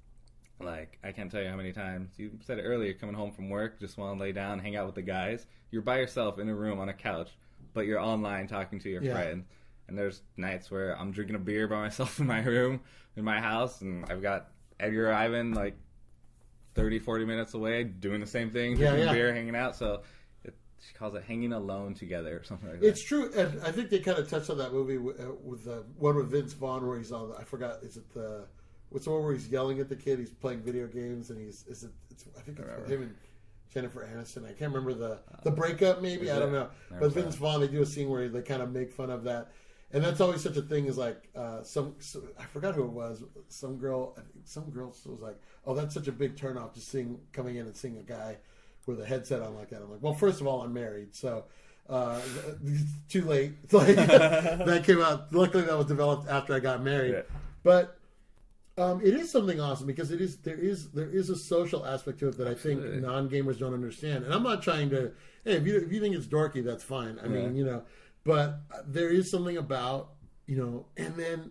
Speaker 2: Like I can't tell you how many times you said it earlier. Coming home from work, just want to lay down, hang out with the guys. You're by yourself in a room on a couch, but you're online talking to your
Speaker 1: Yeah.
Speaker 2: friend. And there's nights where I'm drinking a beer by myself in my room, in my house, and I've got Edgar Ivan like thirty, forty minutes away doing the same thing,
Speaker 1: Yeah,
Speaker 2: drinking
Speaker 1: yeah.
Speaker 2: beer, hanging out. So it, she calls it hanging alone together or something like that.
Speaker 1: It's true, and I think they kind of touched on that movie with, uh, with the one with Vince Vaughn where he's on. I forgot. Is it the what's the one where he's yelling at the kid? He's playing video games, and he's is it? It's, I think it's with him and Jennifer Aniston. I can't remember the the breakup. Maybe
Speaker 2: Is
Speaker 1: I don't
Speaker 2: it?
Speaker 1: know.
Speaker 2: Never
Speaker 1: But
Speaker 2: saw
Speaker 1: Vince
Speaker 2: it.
Speaker 1: Vaughn, they do a scene where they kind of make fun of that, and that's always such a thing. Is like uh, some, so, I forgot who it was. Some girl, I think some girl was like, "Oh, that's such a big turnoff to seeing coming in and seeing a guy with a headset on like that." I'm like, "Well, first of all, I'm married, so." Uh, it's too late. It's like that came out. Luckily, that was developed after I got married.
Speaker 2: Yeah.
Speaker 1: But um, it is something awesome because it is there is there is a social aspect to it that
Speaker 2: Absolutely.
Speaker 1: I think non gamers don't understand. And I'm not trying to. Hey, if you if you think it's dorky, that's fine. I mean,
Speaker 2: Yeah.
Speaker 1: you know, but there is something about you know, and then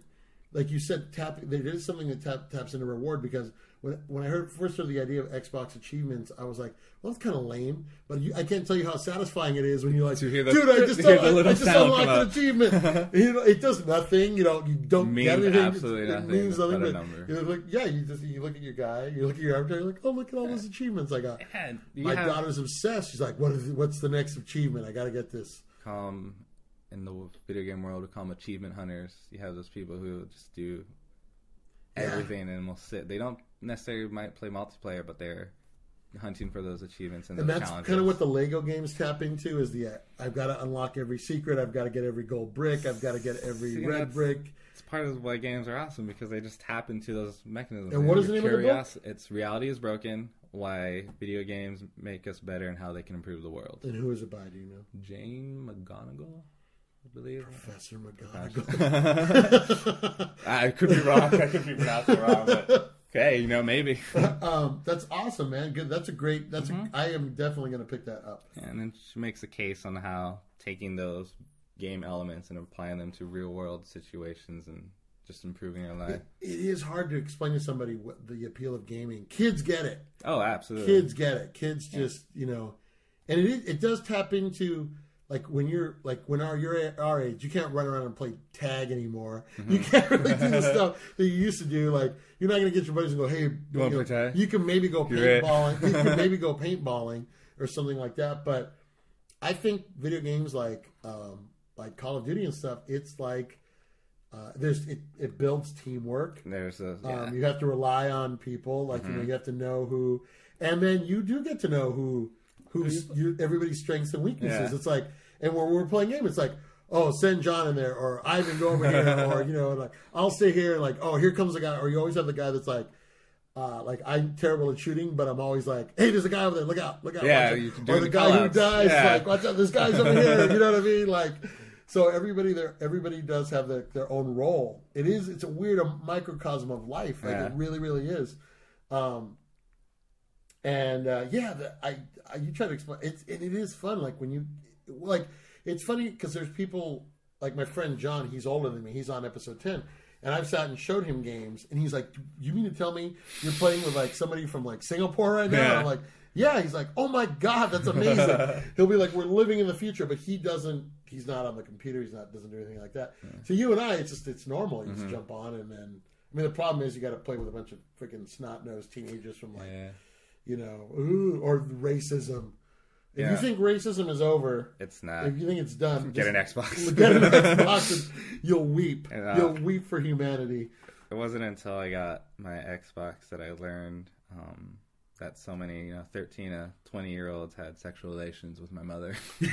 Speaker 1: like you said, tap. There is something that tap, taps into reward because when when I heard first heard the idea of Xbox achievements, I was like, well, that's kind of lame. But you, I can't tell you how satisfying it is when you're like,
Speaker 2: To hear the-
Speaker 1: dude, I just,
Speaker 2: to hear
Speaker 1: I,
Speaker 2: the little
Speaker 1: I just
Speaker 2: sound
Speaker 1: unlocked
Speaker 2: come
Speaker 1: an
Speaker 2: up.
Speaker 1: achievement. You know, it does nothing. You know, you don't
Speaker 2: Means
Speaker 1: get anything.
Speaker 2: absolutely
Speaker 1: it,
Speaker 2: nothing
Speaker 1: It means
Speaker 2: but
Speaker 1: nothing.
Speaker 2: a
Speaker 1: But
Speaker 2: number.
Speaker 1: you're like, yeah, you just you look at your guy, you look at your avatar, you're like, oh, look at all those achievements I got.
Speaker 2: Yeah, you
Speaker 1: My
Speaker 2: have-
Speaker 1: daughter's obsessed. She's like, what is what's the next achievement? I got to get this.
Speaker 2: um, in the video game world, we call them achievement hunters. You have those people who just do
Speaker 1: Yeah.
Speaker 2: everything and will sit. They don't necessarily might play multiplayer, but they're hunting for those achievements and,
Speaker 1: And
Speaker 2: those
Speaker 1: that's
Speaker 2: challenges.
Speaker 1: kind of what the Lego games tap into is the uh, I've got to unlock every secret. I've got to get every gold brick. I've got to get every
Speaker 2: See,
Speaker 1: red
Speaker 2: that's-
Speaker 1: brick.
Speaker 2: It's part of why games are awesome because they just tap into those mechanisms.
Speaker 1: And what is the
Speaker 2: Your
Speaker 1: name of the book?
Speaker 2: curios- It's Reality is Broken, Why Video Games Make Us Better and How They Can Improve the World.
Speaker 1: And who is it by? Do you know?
Speaker 2: Jane McGonigal, I believe.
Speaker 1: Professor McGonagall.
Speaker 2: I could be wrong. I could be pronouncing it wrong, but okay, you know, maybe.
Speaker 1: um, that's awesome, man. Good. That's a great. That's.
Speaker 2: Mm-hmm.
Speaker 1: A, I am definitely going to pick that up.
Speaker 2: And then she makes a case on how taking those game elements and applying them to real world situations and just improving your life.
Speaker 1: It, it is hard to explain to somebody what the appeal of gaming. Kids get it.
Speaker 2: Oh, absolutely.
Speaker 1: Kids get it. Kids just you know, and it is, it does tap into. Like when you're like when our you're our age, you can't run around and play tag anymore. Mm-hmm. You can't really do the stuff that you used to do. Like you're not going to get your buddies and go, "Hey, you,
Speaker 2: want to
Speaker 1: know,
Speaker 2: play tag?"
Speaker 1: You can maybe go
Speaker 2: You're
Speaker 1: paintballing. You can maybe go paintballing or something like that. But I think video games like um, like Call of Duty and stuff, it's like uh, there's it, it builds teamwork.
Speaker 2: There's a yeah.
Speaker 1: Um, you have to rely on people. Like
Speaker 2: Mm-hmm.
Speaker 1: you know, you have to know who, and then you do get to know who who's you, everybody's strengths and weaknesses.
Speaker 2: Yeah.
Speaker 1: It's like, and when we're playing game, it's like, oh, send John in there, or Ivan go over here, or you know, like I'll stay here, and like, oh, here comes the guy, or you always have the guy that's like. Uh, like I'm terrible at shooting, but I'm always like, "Hey, there's a guy over there. Look out! Look out!"
Speaker 2: Yeah,
Speaker 1: watch
Speaker 2: you
Speaker 1: out."
Speaker 2: can do
Speaker 1: Or
Speaker 2: the
Speaker 1: the guy who
Speaker 2: call-outs.
Speaker 1: dies,
Speaker 2: Yeah.
Speaker 1: like, "Watch out! This guy's over here." You know what I mean? Like, so everybody there, everybody does have their, their own role. It is, it's a weird a microcosm of life. Like
Speaker 2: Yeah.
Speaker 1: it really, really is. Um, and uh, yeah, the, I, I you try to explain it's and it is fun. Like when you like, it's funny because there's people like my friend John. He's older than me. He's on episode ten. And I've sat and showed him games, and he's like, "You mean to tell me you're playing with like somebody from like Singapore right now?"
Speaker 2: Yeah.
Speaker 1: And I'm like, "Yeah." He's like, "Oh my god, that's amazing." He'll be like, "We're living in the future," but he doesn't. He's not on the computer. He's not doesn't do anything like that. Yeah. So you and I, it's just it's normal. You just
Speaker 2: Mm-hmm.
Speaker 1: jump on, and then I mean the problem is you got to play with a bunch of freaking snot nosed teenagers from like
Speaker 2: Yeah.
Speaker 1: you know ooh, or racism. If
Speaker 2: Yeah.
Speaker 1: you think racism is over,
Speaker 2: It's not.
Speaker 1: if you think it's done,
Speaker 2: Get
Speaker 1: just
Speaker 2: an Xbox.
Speaker 1: Get an Xbox, and you'll weep.
Speaker 2: And, uh,
Speaker 1: You'll weep for humanity.
Speaker 2: It wasn't until I got my Xbox that I learned um, that so many, you know, thirteen to twenty year olds had sexual relations with my mother.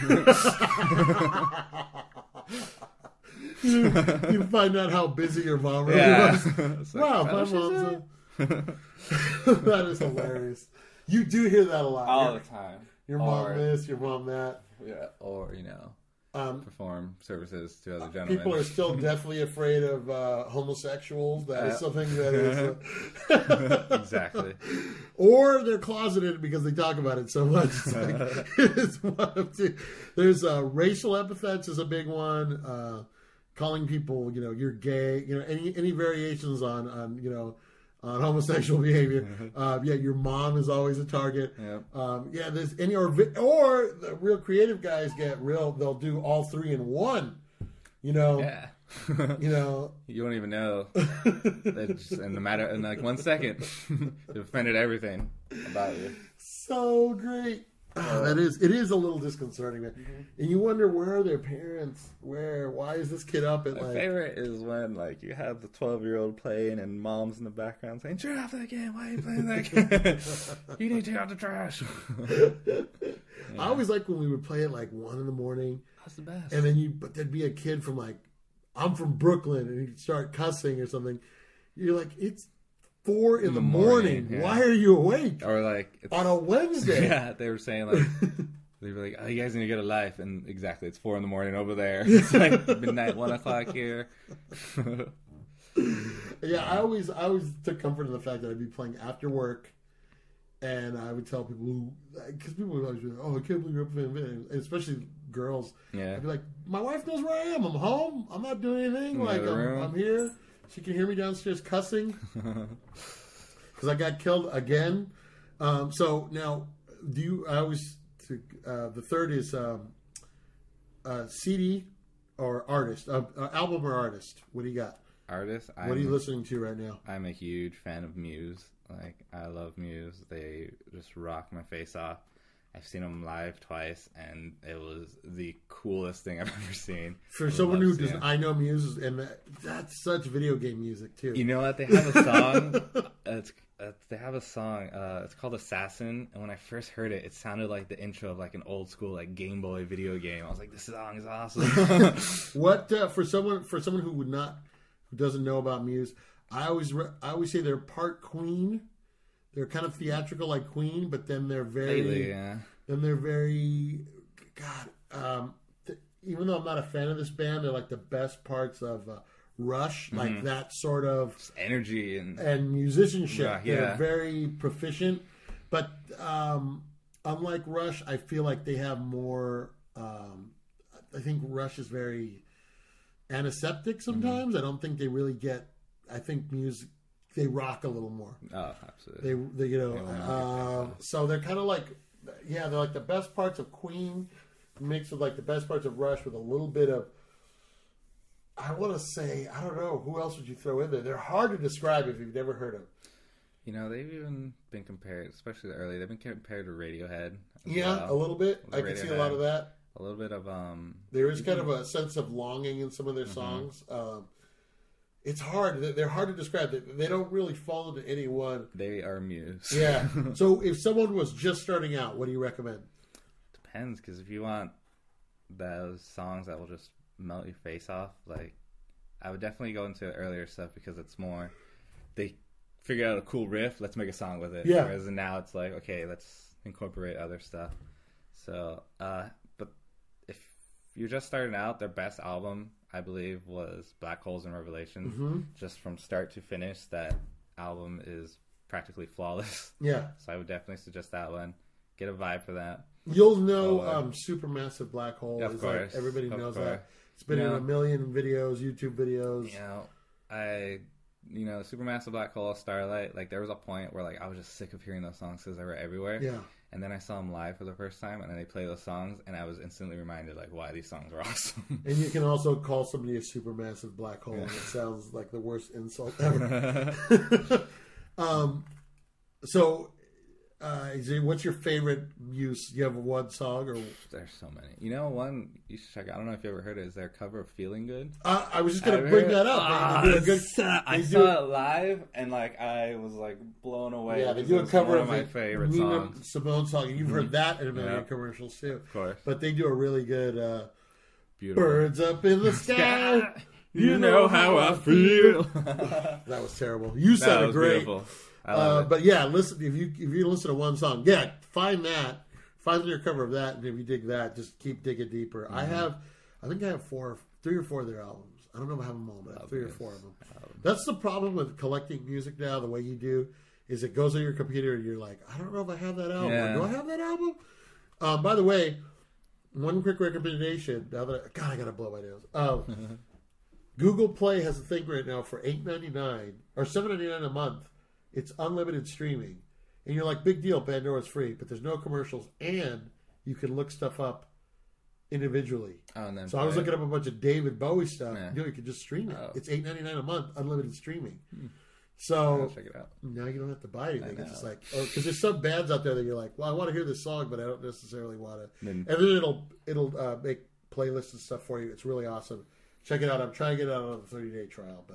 Speaker 1: you, you find out how busy your mom really
Speaker 2: Yeah.
Speaker 1: was.
Speaker 2: It's like,
Speaker 1: Wow,
Speaker 2: oh,
Speaker 1: my
Speaker 2: she's
Speaker 1: mom's
Speaker 2: a-
Speaker 1: a... That is hilarious. You do hear that a lot.
Speaker 2: all
Speaker 1: your,
Speaker 2: the time.
Speaker 1: your mom
Speaker 2: Or-
Speaker 1: this, your mom that.
Speaker 2: Yeah, or you know,
Speaker 1: Um,
Speaker 2: perform services to other gentlemen.
Speaker 1: people are still deathly afraid of uh, homosexuals. That is
Speaker 2: Yeah.
Speaker 1: something that is... Uh,
Speaker 2: Exactly.
Speaker 1: Or they're closeted because they talk about it so much. It's, like, it's one of two. There's uh, racial epithets is a big one. Uh, calling people, you know, you're gay. You know, any any variations on on you know on homosexual behavior. Uh, yeah, your mom is always a target.
Speaker 2: Yep.
Speaker 1: Um, yeah, there's any or vi- or the real creative guys get real. They'll do all three in one. You know.
Speaker 2: Yeah.
Speaker 1: You know.
Speaker 2: You don't even know. It's in the matter in like one second, it offended everything about you.
Speaker 1: So great. Oh, that is, it is a little disconcerting, man.
Speaker 2: Mm-hmm.
Speaker 1: And you wonder where are their parents? Where? Why is this kid up at
Speaker 2: My
Speaker 1: like?
Speaker 2: favorite is when like you have the twelve year old playing and mom's in the background saying, "Turn off that game. Why are you playing that game? You need to take out the trash."
Speaker 1: I always like when we would play at like one in the morning,
Speaker 2: That's the best.
Speaker 1: and then you, but there'd be a kid from like, I'm from Brooklyn, and he'd start cussing or something. You're like, it's four in,
Speaker 2: In
Speaker 1: the,
Speaker 2: the
Speaker 1: morning.
Speaker 2: morning, yeah.
Speaker 1: Why are you awake
Speaker 2: Or like it's,
Speaker 1: on a Wednesday?
Speaker 2: yeah, they were saying like they were like, "Oh, you guys need to get a life," and exactly, it's four in the morning over there. It's like midnight, one o'clock here.
Speaker 1: Yeah, I always, I always took comfort in the fact that I'd be playing after work, and I would tell people who, because people would always be like, "Oh, I can't believe you're up playing video," and especially girls.
Speaker 2: Yeah.
Speaker 1: I'd be like, "My wife knows where I am. I'm home. I'm not doing anything.
Speaker 2: In the
Speaker 1: Like
Speaker 2: other
Speaker 1: I'm,
Speaker 2: room.
Speaker 1: I'm here. She can hear me downstairs cussing because I got killed again. Um, so now, do you? I always uh, the third is um, uh, C D or artist, uh, uh, album or artist. What do you got?
Speaker 2: Artist.
Speaker 1: What I'm, are you listening to right now?
Speaker 2: I'm a huge fan of Muse. Like I love Muse. They just rock my face off. I've seen them live twice, and it was the coolest thing I've ever seen.
Speaker 1: For someone who doesn't, I know Muse, and that, that's such video game music too.
Speaker 2: You know what? They have a song. it's uh, they have a song. Uh, it's called Assassin, and when I first heard it, it sounded like the intro of like an old school like Game Boy video game. I was like, "This song is awesome."
Speaker 1: What uh, for someone for someone who would not who doesn't know about Muse? I always re- I always say they're part Queen. They're kind of theatrical like Queen, but then they're very,
Speaker 2: Lately, yeah.
Speaker 1: then they're very, God. Um, th- even though I'm not a fan of this band, they're like the best parts of uh, Rush, mm-hmm. like that sort of
Speaker 2: just energy and
Speaker 1: and musicianship.
Speaker 2: Yeah, yeah.
Speaker 1: They're very proficient, but um, unlike Rush, I feel like they have more. Um, I think Rush is very antiseptic sometimes. Mm-hmm. I don't think they really get. I think music. They rock a little more.
Speaker 2: Oh, absolutely.
Speaker 1: They, they you know, uh, so they're kind of like, yeah, they're like the best parts of Queen mixed with like the best parts of Rush with a little bit of, I want to say, I don't know, who else would you throw in there? They're hard to describe if you've never heard them.
Speaker 2: You know, they've even been compared, especially the early, they've been compared to Radiohead.
Speaker 1: Yeah, well. a little bit. I
Speaker 2: Radiohead,
Speaker 1: can see a lot of that.
Speaker 2: A little bit of, um...
Speaker 1: There is kind of a sense of longing in some of their mm-hmm. songs. Um, It's hard. They're hard to describe. They don't really fall into any one.
Speaker 2: They are Muse.
Speaker 1: Yeah. So if someone was just starting out, what do you recommend?
Speaker 2: Depends, because if you want those songs that will just melt your face off, like, I would definitely go into earlier stuff because it's more, they figure out a cool riff, let's make a song with it.
Speaker 1: Yeah.
Speaker 2: Whereas now it's like, okay, let's incorporate other stuff. So, uh, but if you're just starting out, their best album, I believe, was Black Holes and Revelations.
Speaker 1: Mm-hmm.
Speaker 2: Just from start to finish, that album is practically flawless.
Speaker 1: Yeah.
Speaker 2: So I would definitely suggest that one. Get a vibe for that.
Speaker 1: You'll know or, um, Supermassive Black Hole.
Speaker 2: Of
Speaker 1: is
Speaker 2: course.
Speaker 1: Like, everybody
Speaker 2: of
Speaker 1: knows
Speaker 2: course.
Speaker 1: that. It's been
Speaker 2: you
Speaker 1: in
Speaker 2: know,
Speaker 1: a million videos, YouTube videos.
Speaker 2: You know, I... You know, Supermassive Black Hole, Starlight, like, there was a point where, like, I was just sick of hearing those songs because they were everywhere.
Speaker 1: Yeah.
Speaker 2: And then I saw them live for the first time, and then they play those songs, and I was instantly reminded, like, why these songs are awesome.
Speaker 1: And you can also call somebody a supermassive black hole, yeah. and it sounds like the worst insult ever. um, so, uh, is it, what's your favorite use? You have one song? Or
Speaker 2: There's so many. You know, one you should check out, I don't know if you ever heard it, is their cover of Feeling Good.
Speaker 1: Uh, I was just going to bring that up.
Speaker 2: Uh,
Speaker 1: they, they good,
Speaker 2: I saw it live, and, like, I was, like, blown away.
Speaker 1: Yeah, they do a cover
Speaker 2: one
Speaker 1: of
Speaker 2: my
Speaker 1: a
Speaker 2: favorite
Speaker 1: Nina
Speaker 2: songs.
Speaker 1: Simone song, and you've heard that in a million
Speaker 2: Yeah.
Speaker 1: commercials, too.
Speaker 2: Of course.
Speaker 1: But they do a really good uh,
Speaker 2: Beautiful.
Speaker 1: Birds Up in the Sky.
Speaker 2: You know how I feel.
Speaker 1: That was terrible. You said
Speaker 2: That
Speaker 1: it
Speaker 2: was
Speaker 1: great.
Speaker 2: beautiful. I love
Speaker 1: Uh,
Speaker 2: it.
Speaker 1: but yeah, listen. If you if you listen to one song, yeah, find that, find your cover of that, and if you dig that, just keep digging deeper. Mm-hmm. I have, I think I have four, three or four of their albums. I don't know if I have them all, but I have three or four of them. That's the problem with collecting music now. The way you do is it goes on your computer, and you're like, I don't know if I have that album.
Speaker 2: Yeah.
Speaker 1: Do I have that album? Um, by the way, one quick recommendation. Now that I, God, I gotta blow my nose. Um, Google Play has a thing right now for eight ninety-nine or seven ninety-nine a month. It's unlimited streaming. And you're like, big deal, Pandora's free, but there's no commercials, and you can look stuff up individually.
Speaker 2: Oh, and then
Speaker 1: so I was
Speaker 2: play
Speaker 1: looking up a bunch of David Bowie stuff.
Speaker 2: Yeah.
Speaker 1: You know, you can just stream it.
Speaker 2: Oh.
Speaker 1: It's eight ninety-nine a month, unlitted streaming.
Speaker 2: Hmm.
Speaker 1: So
Speaker 2: I'll check it out.
Speaker 1: now you don't have to buy anything.
Speaker 2: I
Speaker 1: It's just
Speaker 2: know.
Speaker 1: like, because there's some bands out there that you're like, well, I want to hear this song, but I don't necessarily want to.
Speaker 2: Then-
Speaker 1: And then it'll it'll uh, make playlists and stuff for you. It's really awesome. Check it out. I'm trying to get it out on a thirty day trial,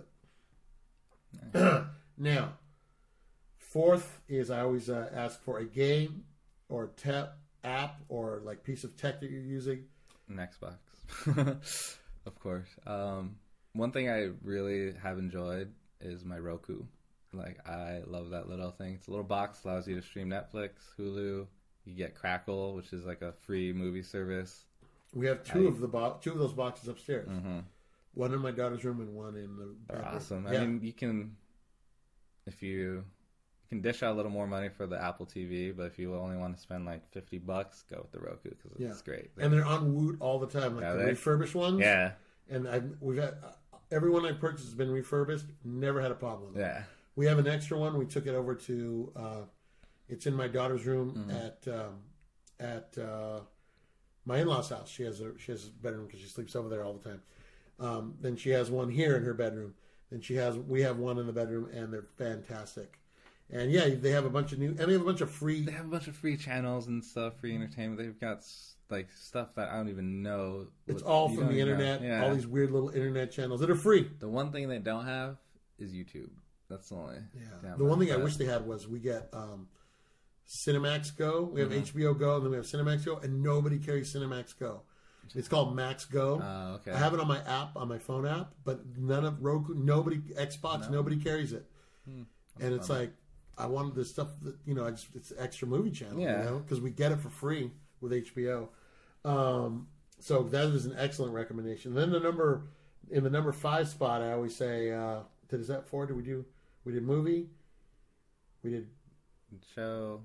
Speaker 1: but now. Fourth is I always uh, ask for a game or tap app or like piece of tech that you're using.
Speaker 2: An Xbox, of course. Um, one thing I really have enjoyed is my Roku. Like, I love that little thing. It's a little box, allows you to stream Netflix, Hulu. You get Crackle, which is like a free movie service.
Speaker 1: We have two
Speaker 2: I,
Speaker 1: of the bo- two of those boxes upstairs.
Speaker 2: Mm-hmm.
Speaker 1: One in my daughter's room and one in the.
Speaker 2: They're
Speaker 1: bedroom.
Speaker 2: awesome.
Speaker 1: Yeah.
Speaker 2: I mean, you can, if you. You can dish out a little more money for the Apple T V, but if you only want to spend like fifty bucks, go with the Roku because it's
Speaker 1: yeah.
Speaker 2: great.
Speaker 1: And they're on Woot all the time, like
Speaker 2: yeah,
Speaker 1: the
Speaker 2: they,
Speaker 1: refurbished ones.
Speaker 2: Yeah.
Speaker 1: And I've, we've had, everyone I purchased has been refurbished. Never had a problem with it.
Speaker 2: Yeah.
Speaker 1: We have an extra one. We took it over to. Uh, it's in my daughter's room
Speaker 2: Mm-hmm.
Speaker 1: at um, at uh, my in-laws' house. She has a she has a bedroom because she sleeps over there all the time. Um, then she has one here in her bedroom. Then she has we have one in the bedroom, and they're fantastic. And yeah, they have a bunch of new, and they have a bunch of free.
Speaker 2: They have a bunch of free channels and stuff, free entertainment. They've got like stuff that I don't even know.
Speaker 1: It's
Speaker 2: what-
Speaker 1: all
Speaker 2: you
Speaker 1: from
Speaker 2: don't
Speaker 1: the
Speaker 2: even know.
Speaker 1: internet.
Speaker 2: Yeah.
Speaker 1: All these weird little internet channels that are free.
Speaker 2: The one thing they don't have is YouTube. That's the only.
Speaker 1: Yeah.
Speaker 2: downside,
Speaker 1: The one thing I
Speaker 2: but-
Speaker 1: wish they had was we get um, Cinemax Go. We have
Speaker 2: Mhm.
Speaker 1: H B O Go, and then we have Cinemax Go, and nobody carries Cinemax Go. It's called Max Go.
Speaker 2: Oh, okay.
Speaker 1: I have it on my app, on my phone app, but none of Roku, nobody, Xbox,
Speaker 2: No.
Speaker 1: nobody carries it.
Speaker 2: Hmm.
Speaker 1: And it's
Speaker 2: funny.
Speaker 1: like, I wanted this stuff that, you know, I just, it's extra movie channel,
Speaker 2: Yeah.
Speaker 1: you know, because we get it for free with H B O. Um, so that is an excellent recommendation. Then the number, in the number five spot, I always say, uh, did, is that four? Did we do, we did movie, we did,
Speaker 2: Show,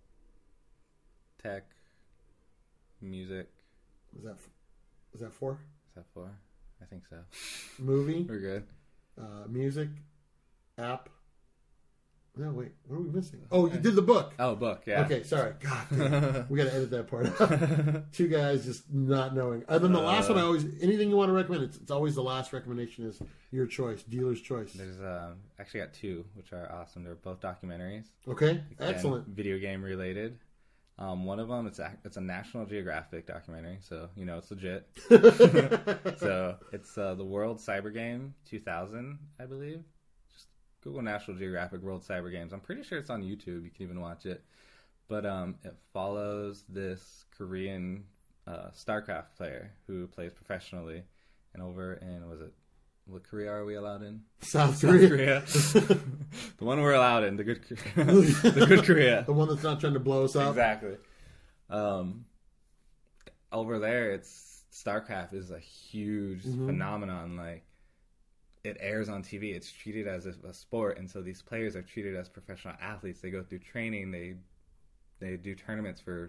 Speaker 2: tech, music.
Speaker 1: was that, was that four?
Speaker 2: Is that four? I think so.
Speaker 1: Movie,
Speaker 2: We're good.
Speaker 1: uh, music, app. No, wait, what are we missing? Oh, you did the book.
Speaker 2: Oh, book. Yeah.
Speaker 1: Okay, sorry. God, damn. We got to edit that part out. Two guys just not knowing. And then the last one, I always anything you want to recommend. It's, it's always the last recommendation is your choice, dealer's choice.
Speaker 2: There's um, actually got two, which are awesome. They're both documentaries.
Speaker 1: Okay,
Speaker 2: and
Speaker 1: excellent.
Speaker 2: video game related. Um, one of them, it's a, it's a National Geographic documentary, so you know it's legit. So it's uh, the World Cyber Game two thousand, I believe. Just Google National Geographic World Cyber Games. I'm pretty sure it's on YouTube. You can even watch it. But um, it follows this Korean uh, StarCraft player who plays professionally, and over in was it what Korea are we allowed in?
Speaker 1: South
Speaker 2: South
Speaker 1: Korea,
Speaker 2: Korea. The one we're allowed in, the good, the good Korea.
Speaker 1: the one that's not trying to blow us up.
Speaker 2: Exactly. Um, over there, it's StarCraft is a huge
Speaker 1: Mhm.
Speaker 2: phenomenon. Like, it airs on T V. It's treated as a, a sport, and so these players are treated as professional athletes. They go through training. They they do tournaments for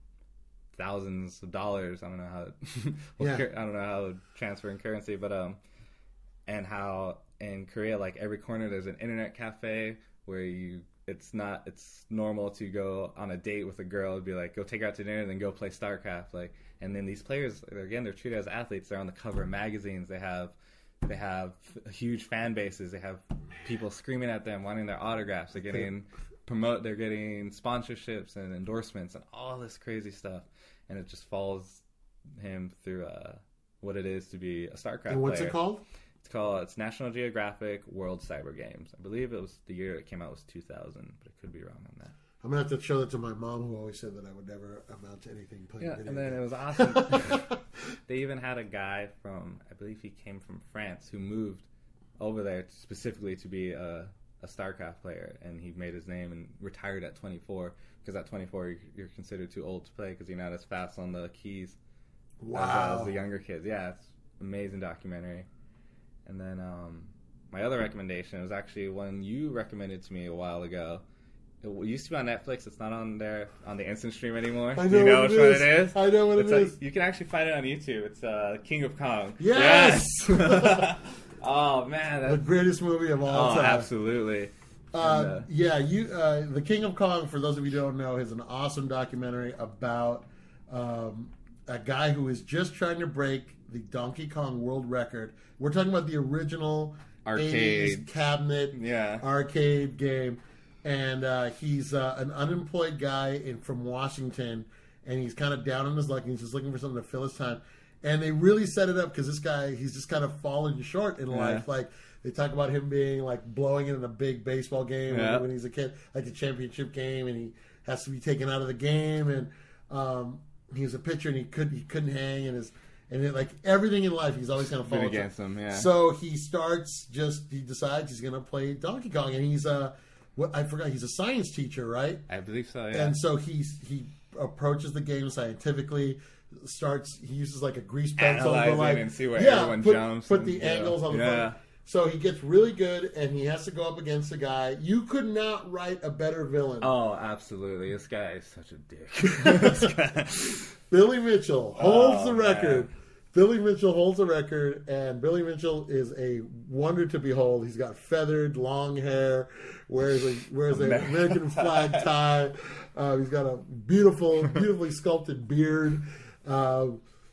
Speaker 2: thousands of dollars. I don't know how. well,
Speaker 1: Yeah.
Speaker 2: I don't know how to transfer in currency, but um, and how in Korea, like every corner, there's an internet cafe where you. It's not. It's normal to go on a date with a girl and be like, go take her out to dinner, and then go play StarCraft. Like, and then these players, again, they're treated as athletes. They're on the cover of magazines. They have, they have huge fan bases. They have people screaming at them, wanting their autographs. They're getting promote. They're getting sponsorships and endorsements and all this crazy stuff. And it just follows him through uh, what it is to be a StarCraft
Speaker 1: And what's
Speaker 2: player.
Speaker 1: it called?
Speaker 2: It's called it's National Geographic World Cyber Games. I believe it was the year it came out was two thousand, but I could be wrong on that.
Speaker 1: I'm gonna have to show that to my mom, who always said that I would never amount to anything playing
Speaker 2: Yeah,
Speaker 1: video
Speaker 2: and then it
Speaker 1: games.
Speaker 2: was awesome. They even had a guy from I believe he came from France who moved over there specifically to be a, a StarCraft player, and he made his name and retired at twenty-four because at twenty-four you're, you're considered too old to play because you're not as fast on the keys
Speaker 1: Wow.
Speaker 2: as, as the younger kids. Yeah, it's an amazing documentary. And then um, my other recommendation was actually one you recommended to me a while ago. It used to be on Netflix. It's not on there on the instant stream anymore.
Speaker 1: I know,
Speaker 2: Do you know
Speaker 1: what
Speaker 2: which
Speaker 1: it
Speaker 2: one
Speaker 1: is.
Speaker 2: it is?
Speaker 1: I know what
Speaker 2: It's
Speaker 1: it
Speaker 2: a-
Speaker 1: is.
Speaker 2: You can actually find it on YouTube. It's uh, King of Kong.
Speaker 1: Yes!
Speaker 2: Yes! Oh man,
Speaker 1: The
Speaker 2: that's,
Speaker 1: greatest movie of all
Speaker 2: oh
Speaker 1: time.
Speaker 2: absolutely.
Speaker 1: Uh,
Speaker 2: And, uh,
Speaker 1: yeah, you. Uh, the King of Kong, for those of you who don't know, is an awesome documentary about um, a guy who is just trying to break the Donkey Kong world record. We're talking about the original
Speaker 2: Arcade.
Speaker 1: eighties cabinet
Speaker 2: Yeah.
Speaker 1: arcade game, and uh, he's uh, an unemployed guy in, from Washington, and he's kind of down on his luck, and he's just looking for something to fill his time. And they really set it up because this guy, he's just kind of fallen short in
Speaker 2: Yeah.
Speaker 1: life. Like, they talk about him being like blowing it in a big baseball game
Speaker 2: Yeah.
Speaker 1: when, when he's a kid, like the championship game, and he has to be taken out of the game. And um, he was a pitcher, and he couldn't he couldn't hang, and his and it, like everything in life, he's always kind of
Speaker 2: Been
Speaker 1: fallen
Speaker 2: against him, yeah.
Speaker 1: So he starts just he decides he's going to play Donkey Kong, and he's a what I forgot he's a science teacher, right?
Speaker 2: I believe so. Yeah.
Speaker 1: And so he's he approaches the game scientifically. Starts he uses like a grease pencil to
Speaker 2: Analyzing
Speaker 1: like
Speaker 2: and see where
Speaker 1: yeah,
Speaker 2: everyone
Speaker 1: put,
Speaker 2: jumps
Speaker 1: put
Speaker 2: and,
Speaker 1: the
Speaker 2: you know,
Speaker 1: angles on the
Speaker 2: yeah.
Speaker 1: front. So he gets really good, and he has to go up against a guy. You could not write a better villain.
Speaker 2: Oh, absolutely. This guy is such a dick. This guy-
Speaker 1: Billy Mitchell holds
Speaker 2: Oh,
Speaker 1: the record Billy Mitchell holds a record, and Billy Mitchell is a wonder to behold. He's got feathered, long hair, wears a wears an American flag tie. Uh, he's got a beautiful, beautifully sculpted beard. Uh,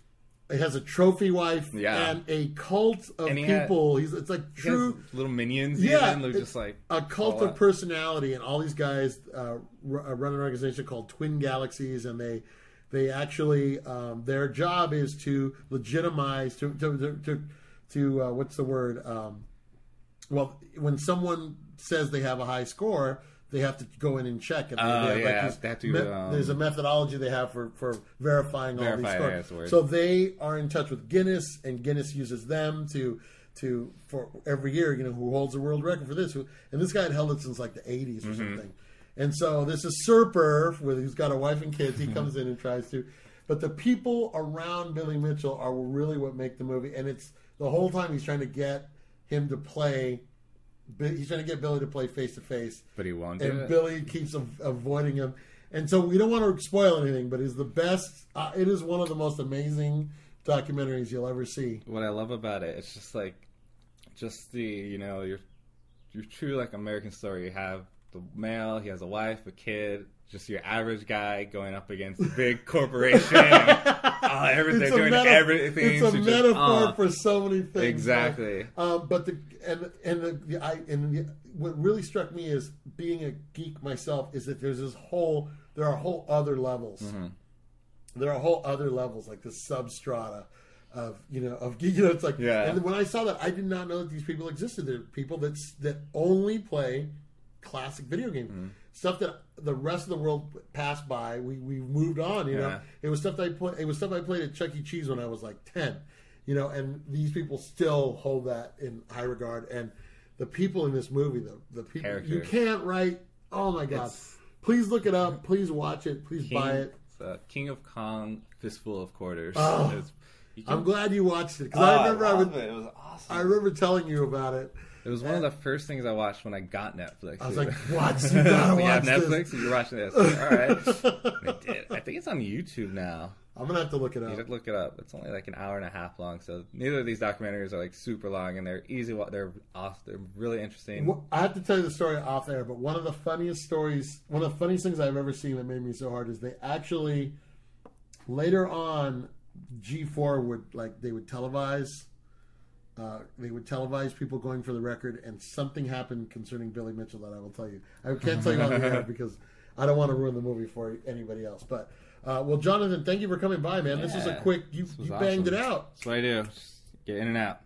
Speaker 1: he has a trophy wife
Speaker 2: yeah.
Speaker 1: and a cult of
Speaker 2: and he
Speaker 1: people.
Speaker 2: Had,
Speaker 1: he's it's like
Speaker 2: he
Speaker 1: true
Speaker 2: little minions.
Speaker 1: Yeah,
Speaker 2: even. They're just like
Speaker 1: a cult of personality, and all these guys uh, run an organization called Twin Galaxies, and they. They actually, um, their job is to legitimize, to to to, to, to uh, what's the word? Um, well, when someone says they have a high score, they have to go in and check. And they,
Speaker 2: uh,
Speaker 1: they have,
Speaker 2: yeah,
Speaker 1: like,
Speaker 2: they have to,
Speaker 1: me-
Speaker 2: um,
Speaker 1: there's a methodology they have for, for verifying all these
Speaker 2: verify,
Speaker 1: scores.
Speaker 2: yeah,
Speaker 1: So they are in touch with Guinness, and Guinness uses them to to for every year, you know, who holds the world record for this. Who, and this guy had held it since like the eighties or mm-hmm. something. And so this is Serper, with who's got a wife and kids. He comes in and tries to, but the people around Billy Mitchell are really what make the movie. And it's the whole time he's trying to get him to play. He's trying to get Billy to play face to face,
Speaker 2: but he won't.
Speaker 1: And
Speaker 2: do it.
Speaker 1: Billy keeps av- avoiding him. And so we don't want to spoil anything, but it's the best. Uh, it is one of the most amazing documentaries you'll ever see.
Speaker 2: What I love about it, it's just like, just the you know your your true like American story. You have the male, he has a wife, a kid, just your average guy going up against a big corporation. uh, everything, doing
Speaker 1: meta-
Speaker 2: everything.
Speaker 1: It's a
Speaker 2: just,
Speaker 1: metaphor
Speaker 2: uh,
Speaker 1: for so many things.
Speaker 2: Exactly.
Speaker 1: Like, um, but the and and the, the I and the, what really struck me is being a geek myself is that there's this whole there are whole other levels.
Speaker 2: Mm-hmm.
Speaker 1: There are whole other levels like the substrata of you know of you know it's like
Speaker 2: yeah.
Speaker 1: And when I saw that, I did not know that these people existed. There are people that that only play classic video games, mm-hmm. stuff that the rest of the world passed by. We we moved on, you
Speaker 2: yeah.
Speaker 1: know. It was stuff that I play, It was stuff I played at Chuck E. Cheese when I was like ten, you know. And these people still hold that in high regard. And the people in this movie, the the people
Speaker 2: Characters.
Speaker 1: You can't write. Oh my God! It's, please look it up. Please watch it. Please
Speaker 2: King,
Speaker 1: buy it.
Speaker 2: It's a King of Kong Fistful of Quarters.
Speaker 1: Oh,
Speaker 2: can,
Speaker 1: I'm glad you watched it because
Speaker 2: oh,
Speaker 1: I remember
Speaker 2: I,
Speaker 1: I, would,
Speaker 2: it. It was awesome.
Speaker 1: I remember telling you about it.
Speaker 2: It was one of the first things I watched when I got Netflix.
Speaker 1: I was like, "What? You gotta
Speaker 2: we
Speaker 1: watch
Speaker 2: have
Speaker 1: this."
Speaker 2: Netflix. You're watching this. All right. I did. I think it's on YouTube now.
Speaker 1: I'm gonna have to look it
Speaker 2: You
Speaker 1: up.
Speaker 2: should look it up. It's only like an hour and a half long, so neither of these documentaries are like super long, and they're easy. They're off. They're really interesting.
Speaker 1: Well, I have to tell you the story off air, but one of the funniest stories, one of the funniest things I've ever seen that made me so hard is they actually later on G four would like they would televise. Uh, they would televise people going for the record, and something happened concerning Billy Mitchell that I will tell you. I can't tell you on the air because I don't want to ruin the movie for anybody else. But uh, well, Jonathan, thank you for coming by, man.
Speaker 2: Yeah,
Speaker 1: this was a quick. You, you banged
Speaker 2: awesome.
Speaker 1: it out.
Speaker 2: That's what I do. Just get in and out.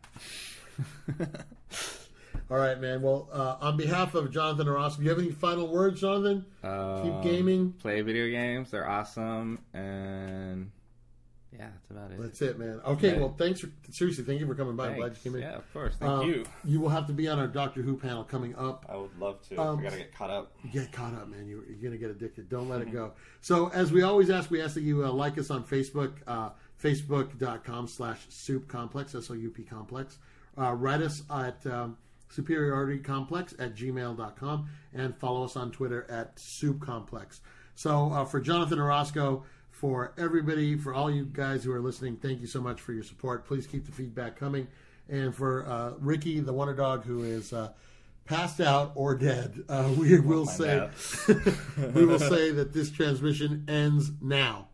Speaker 1: All right, man. Well, uh, on behalf of Jonathan Orozco, do you have any final words, Jonathan?
Speaker 2: Um,
Speaker 1: Keep gaming.
Speaker 2: Play video games. They're awesome, and. Yeah, that's about it.
Speaker 1: That's it, man. Okay,
Speaker 2: right.
Speaker 1: Well, thanks for seriously. Thank you for coming by.
Speaker 2: Thanks.
Speaker 1: I'm glad you came in.
Speaker 2: Yeah, of course. Thank
Speaker 1: uh,
Speaker 2: you.
Speaker 1: You will have to be on our Doctor Who panel coming up.
Speaker 2: I would love to.
Speaker 1: Um,
Speaker 2: I gotta get caught up.
Speaker 1: Get caught up, man. You're, you're gonna get addicted. Don't let it go. So, as we always ask, we ask that you uh, like us on Facebook, uh, facebook.com slash soup complex, S O U P complex. Uh, write us at um, superiority complex at gmail dot com and follow us on Twitter at soup complex. So, uh, for Jonathan Orozco. For everybody, for all you guys who are listening, thank you so much for your support. Please keep the feedback coming. And for uh, Ricky, the Wonder Dog, who is uh, passed out or dead, uh, we will say we will say that this transmission ends now.